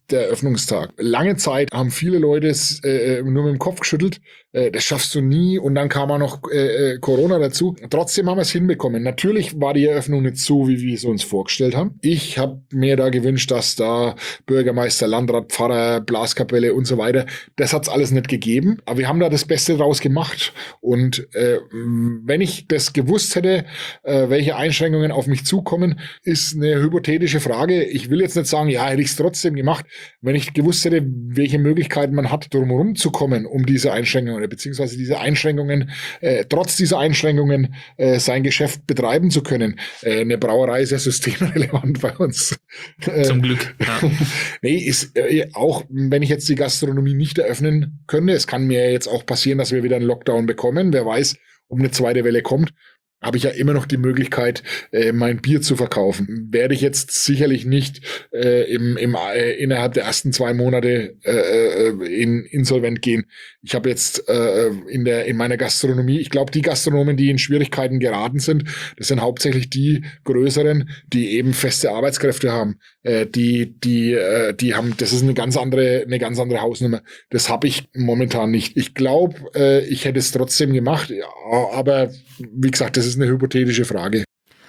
der Eröffnungstag. Lange Zeit haben viele Leute es äh, nur mit dem Kopf geschüttelt. Äh, das schaffst du nie. Und dann kam auch noch äh, Corona dazu. Trotzdem haben wir es hinbekommen. Natürlich war die Eröffnung nicht so, wie wir es uns vorgestellt haben. Ich habe mir da gewünscht, dass da Bürgermeister, Landrat, Pfarrer, Blaskapelle und so weiter, das hat's alles nicht gegeben. Aber wir haben da das Beste draus gemacht. Und äh, wenn ich das gewusst hätte, äh, welche Einschränkungen auf mich zukommen, ist eine hypothetische Frage. Ich will jetzt nicht sagen, ja, hätte ich es trotzdem gemacht. Wenn ich gewusst hätte, welche Möglichkeiten man hat, drumherum zu kommen, um diese Einschränkungen oder beziehungsweise diese Einschränkungen, äh, trotz dieser Einschränkungen äh, sein Geschäft betreiben zu können. Äh, eine Brauerei ist ja systemrelevant bei uns. Zum Glück. Ja. Nee, ist äh, auch, wenn ich jetzt die Gastronomie nicht eröffnen könnte, es kann mir jetzt auch passieren, dass wir wieder einen Lockdown bekommen. Wer weiß, ob eine zweite Welle kommt, habe ich ja immer noch die Möglichkeit, äh, mein Bier zu verkaufen. Werde ich jetzt sicherlich nicht äh, im, im, äh, innerhalb der ersten zwei Monate äh, in insolvent gehen. Ich habe jetzt äh, in der in meiner Gastronomie, ich glaube, die Gastronomen, die in Schwierigkeiten geraten sind, das sind hauptsächlich die größeren, die eben feste Arbeitskräfte haben. Äh, die die äh, die haben, das ist eine ganz andere eine ganz andere Hausnummer. Das habe ich momentan nicht. Ich glaube, äh, ich hätte es trotzdem gemacht, ja, aber wie gesagt, das ist eine hypothetische Frage.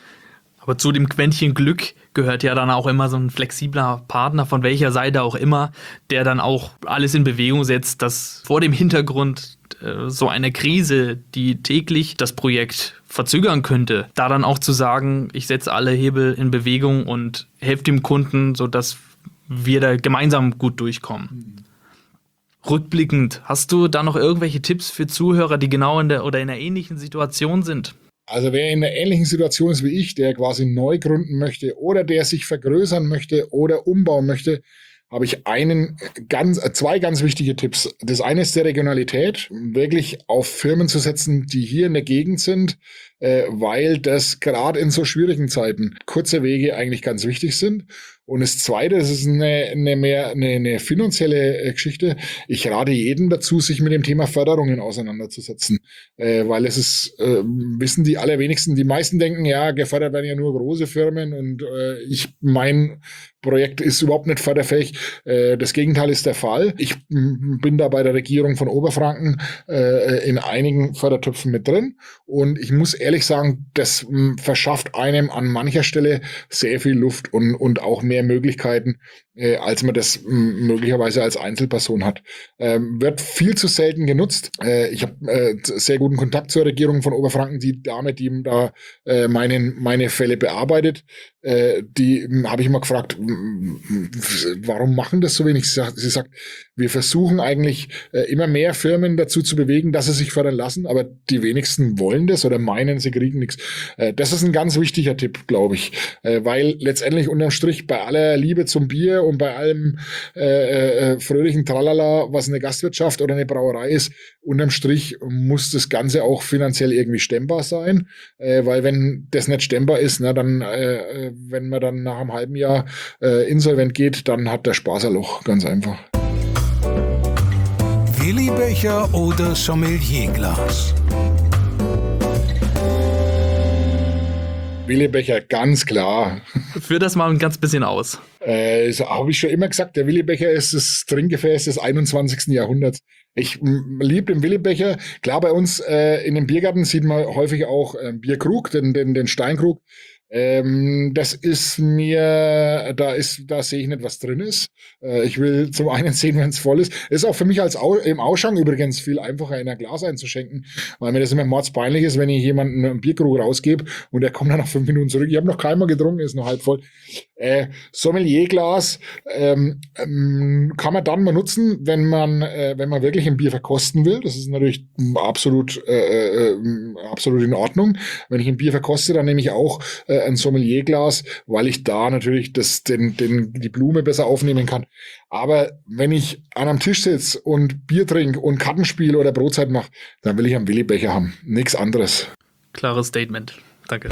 Aber zu dem Quäntchen Glück gehört ja dann auch immer so ein flexibler Partner, von welcher Seite auch immer, der dann auch alles in Bewegung setzt, dass vor dem Hintergrund äh, so einer Krise, die täglich das Projekt verzögern könnte, da dann auch zu sagen, ich setze alle Hebel in Bewegung und helfe dem Kunden, sodass wir da gemeinsam gut durchkommen. Mhm. Rückblickend, hast du da noch irgendwelche Tipps für Zuhörer, die genau in der oder in einer ähnlichen Situation sind? Also wer in einer ähnlichen Situation ist wie ich, der quasi neu gründen möchte oder der sich vergrößern möchte oder umbauen möchte, habe ich einen ganz, zwei ganz wichtige Tipps. Das eine ist der Regionalität, wirklich auf Firmen zu setzen, die hier in der Gegend sind, äh, weil das gerade in so schwierigen Zeiten kurze Wege eigentlich ganz wichtig sind. Und das Zweite, das ist eine, eine mehr eine, eine finanzielle Geschichte. Ich rate jedem dazu, sich mit dem Thema Förderungen auseinanderzusetzen, äh, weil es ist, äh, wissen die allerwenigsten, die meisten denken, ja, gefördert werden ja nur große Firmen und äh, ich mein Projekt ist überhaupt nicht förderfähig. Äh, das Gegenteil ist der Fall. Ich m, bin da bei der Regierung von Oberfranken äh, in einigen Fördertöpfen mit drin und ich muss ehrlich sagen, das m, verschafft einem an mancher Stelle sehr viel Luft und, und auch mehr Möglichkeiten, äh, als man das m, möglicherweise als Einzelperson hat. Ähm, wird viel zu selten genutzt. Äh, ich habe äh, sehr guten Kontakt zur Regierung von Oberfranken. Die Dame, die da äh, meine, meine Fälle bearbeitet, äh, die habe ich mal gefragt, warum machen das so wenig? Sie sagt, sie sagt wir versuchen eigentlich äh, immer mehr Firmen dazu zu bewegen, dass sie sich fördern lassen, aber die wenigsten wollen das oder meinen, sie kriegen nichts. Äh, das ist ein ganz wichtiger Tipp, glaube ich, äh, weil letztendlich unterm Strich bei aller Liebe zum Bier und bei allem äh, äh, fröhlichen Tralala, was eine Gastwirtschaft oder eine Brauerei ist, unterm Strich muss das Ganze auch finanziell irgendwie stemmbar sein, äh, weil wenn das nicht stemmbar ist, na, dann, äh, wenn man dann nach einem halben Jahr äh, insolvent geht, dann hat der Spaß ein Loch, ganz einfach. Willi-Becher oder Sommelierglas? Willi-Becher, ganz klar. Führ das mal ein ganz bisschen aus. Äh, so habe ich schon immer gesagt, der Willi-Becher ist das Trinkgefäß des einundzwanzigsten Jahrhunderts. Ich liebe den Willi-Becher. Klar, bei uns äh, in dem Biergarten sieht man häufig auch äh, Bierkrug, den, den, den Steinkrug. Ähm, das ist mir, da ist, da sehe ich nicht, was drin ist. Äh, ich will zum einen sehen, wenn es voll ist. Ist auch für mich als Au- im Ausschank übrigens viel einfacher, in ein Glas einzuschenken, weil mir das immer mordspeinlich ist, wenn ich jemanden einen Bierkrug rausgebe und der kommt dann nach fünf Minuten zurück. Ich habe noch keinmal getrunken, ist noch halb voll. Äh, Sommelierglas ähm, ähm, kann man dann mal nutzen, wenn man, äh, wenn man wirklich ein Bier verkosten will. Das ist natürlich absolut, äh, äh, absolut in Ordnung. Wenn ich ein Bier verkoste, dann nehme ich auch äh, ein Sommelierglas, weil ich da natürlich das, den, den, die Blume besser aufnehmen kann. Aber wenn ich an einem Tisch sitze und Bier trinke und Kartenspiel oder Brotzeit mache, dann will ich einen Willi-Becher haben. Nichts anderes. Klares Statement. Danke.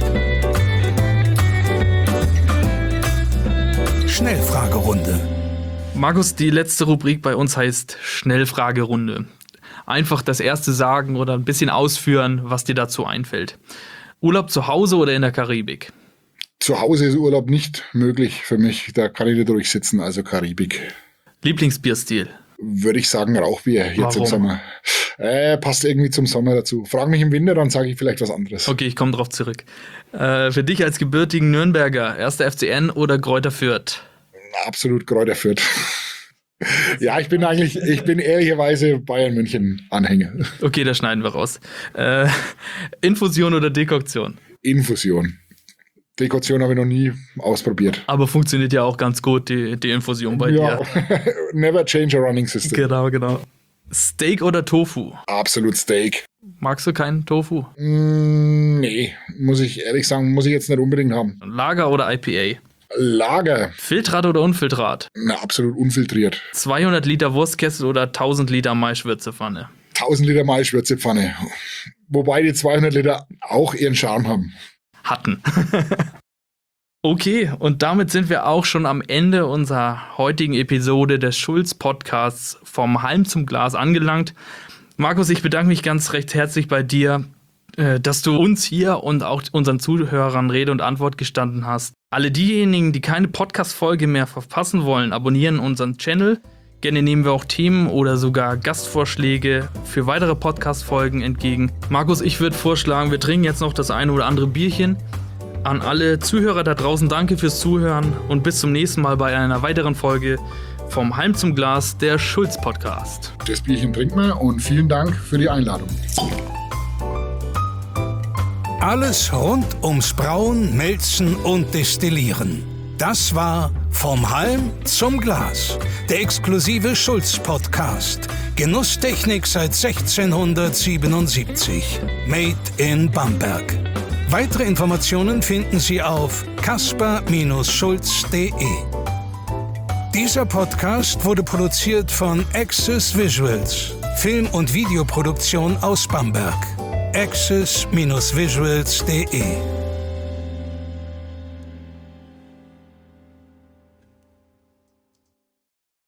Schnellfragerunde. Markus, die letzte Rubrik bei uns heißt Schnellfragerunde. Einfach das erste sagen oder ein bisschen ausführen, was dir dazu einfällt. Urlaub zu Hause oder in der Karibik? zu Hause ist Urlaub nicht möglich für mich. Da kann ich nicht durchsitzen, also Karibik. Lieblingsbierstil? Würde ich sagen Rauchbier jetzt Warum? im Sommer. Äh, passt irgendwie zum Sommer dazu. Frag mich im Winter, dann sage ich vielleicht was anderes. Okay, ich komme drauf zurück. Äh, für dich als gebürtigen Nürnberger, erster F C N oder Greuther Fürth? Absolut Greuther Fürth. Ja, ich bin eigentlich, ich bin ehrlicherweise Bayern München Anhänger. Okay, da schneiden wir raus. Äh, Infusion oder Dekoktion? Infusion. Dekoktion habe ich noch nie ausprobiert. Aber funktioniert ja auch ganz gut, die, die Infusion bei Ja, dir. never change a running system. Genau, genau. Steak oder Tofu? Absolut Steak. Magst du keinen Tofu? Mm, nee, muss ich ehrlich sagen, muss ich jetzt nicht unbedingt haben. Lager oder I P A? Lager, Filtrat oder Unfiltrat? na, absolut unfiltriert. zweihundert Liter Wurstkessel oder tausend Liter Maischwürzepfanne? tausend Liter Maischwürzepfanne. Wobei die zweihundert Liter auch ihren Charme haben. Hatten. Okay, und damit sind wir auch schon am Ende unserer heutigen Episode des Schulz-Podcasts vom Halm zum Glas angelangt. Markus, ich bedanke mich ganz recht herzlich bei dir, dass du uns hier und auch unseren Zuhörern Rede und Antwort gestanden hast. Alle diejenigen, die keine Podcast-Folge mehr verpassen wollen, abonnieren unseren Channel. Gerne nehmen wir auch Themen oder sogar Gastvorschläge für weitere Podcast-Folgen entgegen. Markus, ich würde vorschlagen, wir trinken jetzt noch das eine oder andere Bierchen. An alle Zuhörer da draußen danke fürs Zuhören und bis zum nächsten Mal bei einer weiteren Folge vom Halm zum Glas, der Schulz-Podcast. Das Bierchen trinken wir und vielen Dank für die Einladung. Alles rund ums Brauen, Melzen und Destillieren. Das war Vom Halm zum Glas, der exklusive Schulz-Podcast. Genusstechnik seit sechzehnhundertsiebenundsiebzig. Made in Bamberg. Weitere Informationen finden Sie auf kasper Schulz punkt de. Dieser Podcast wurde produziert von Axis Visuals, Film- und Videoproduktion aus Bamberg. axis Visuals punkt de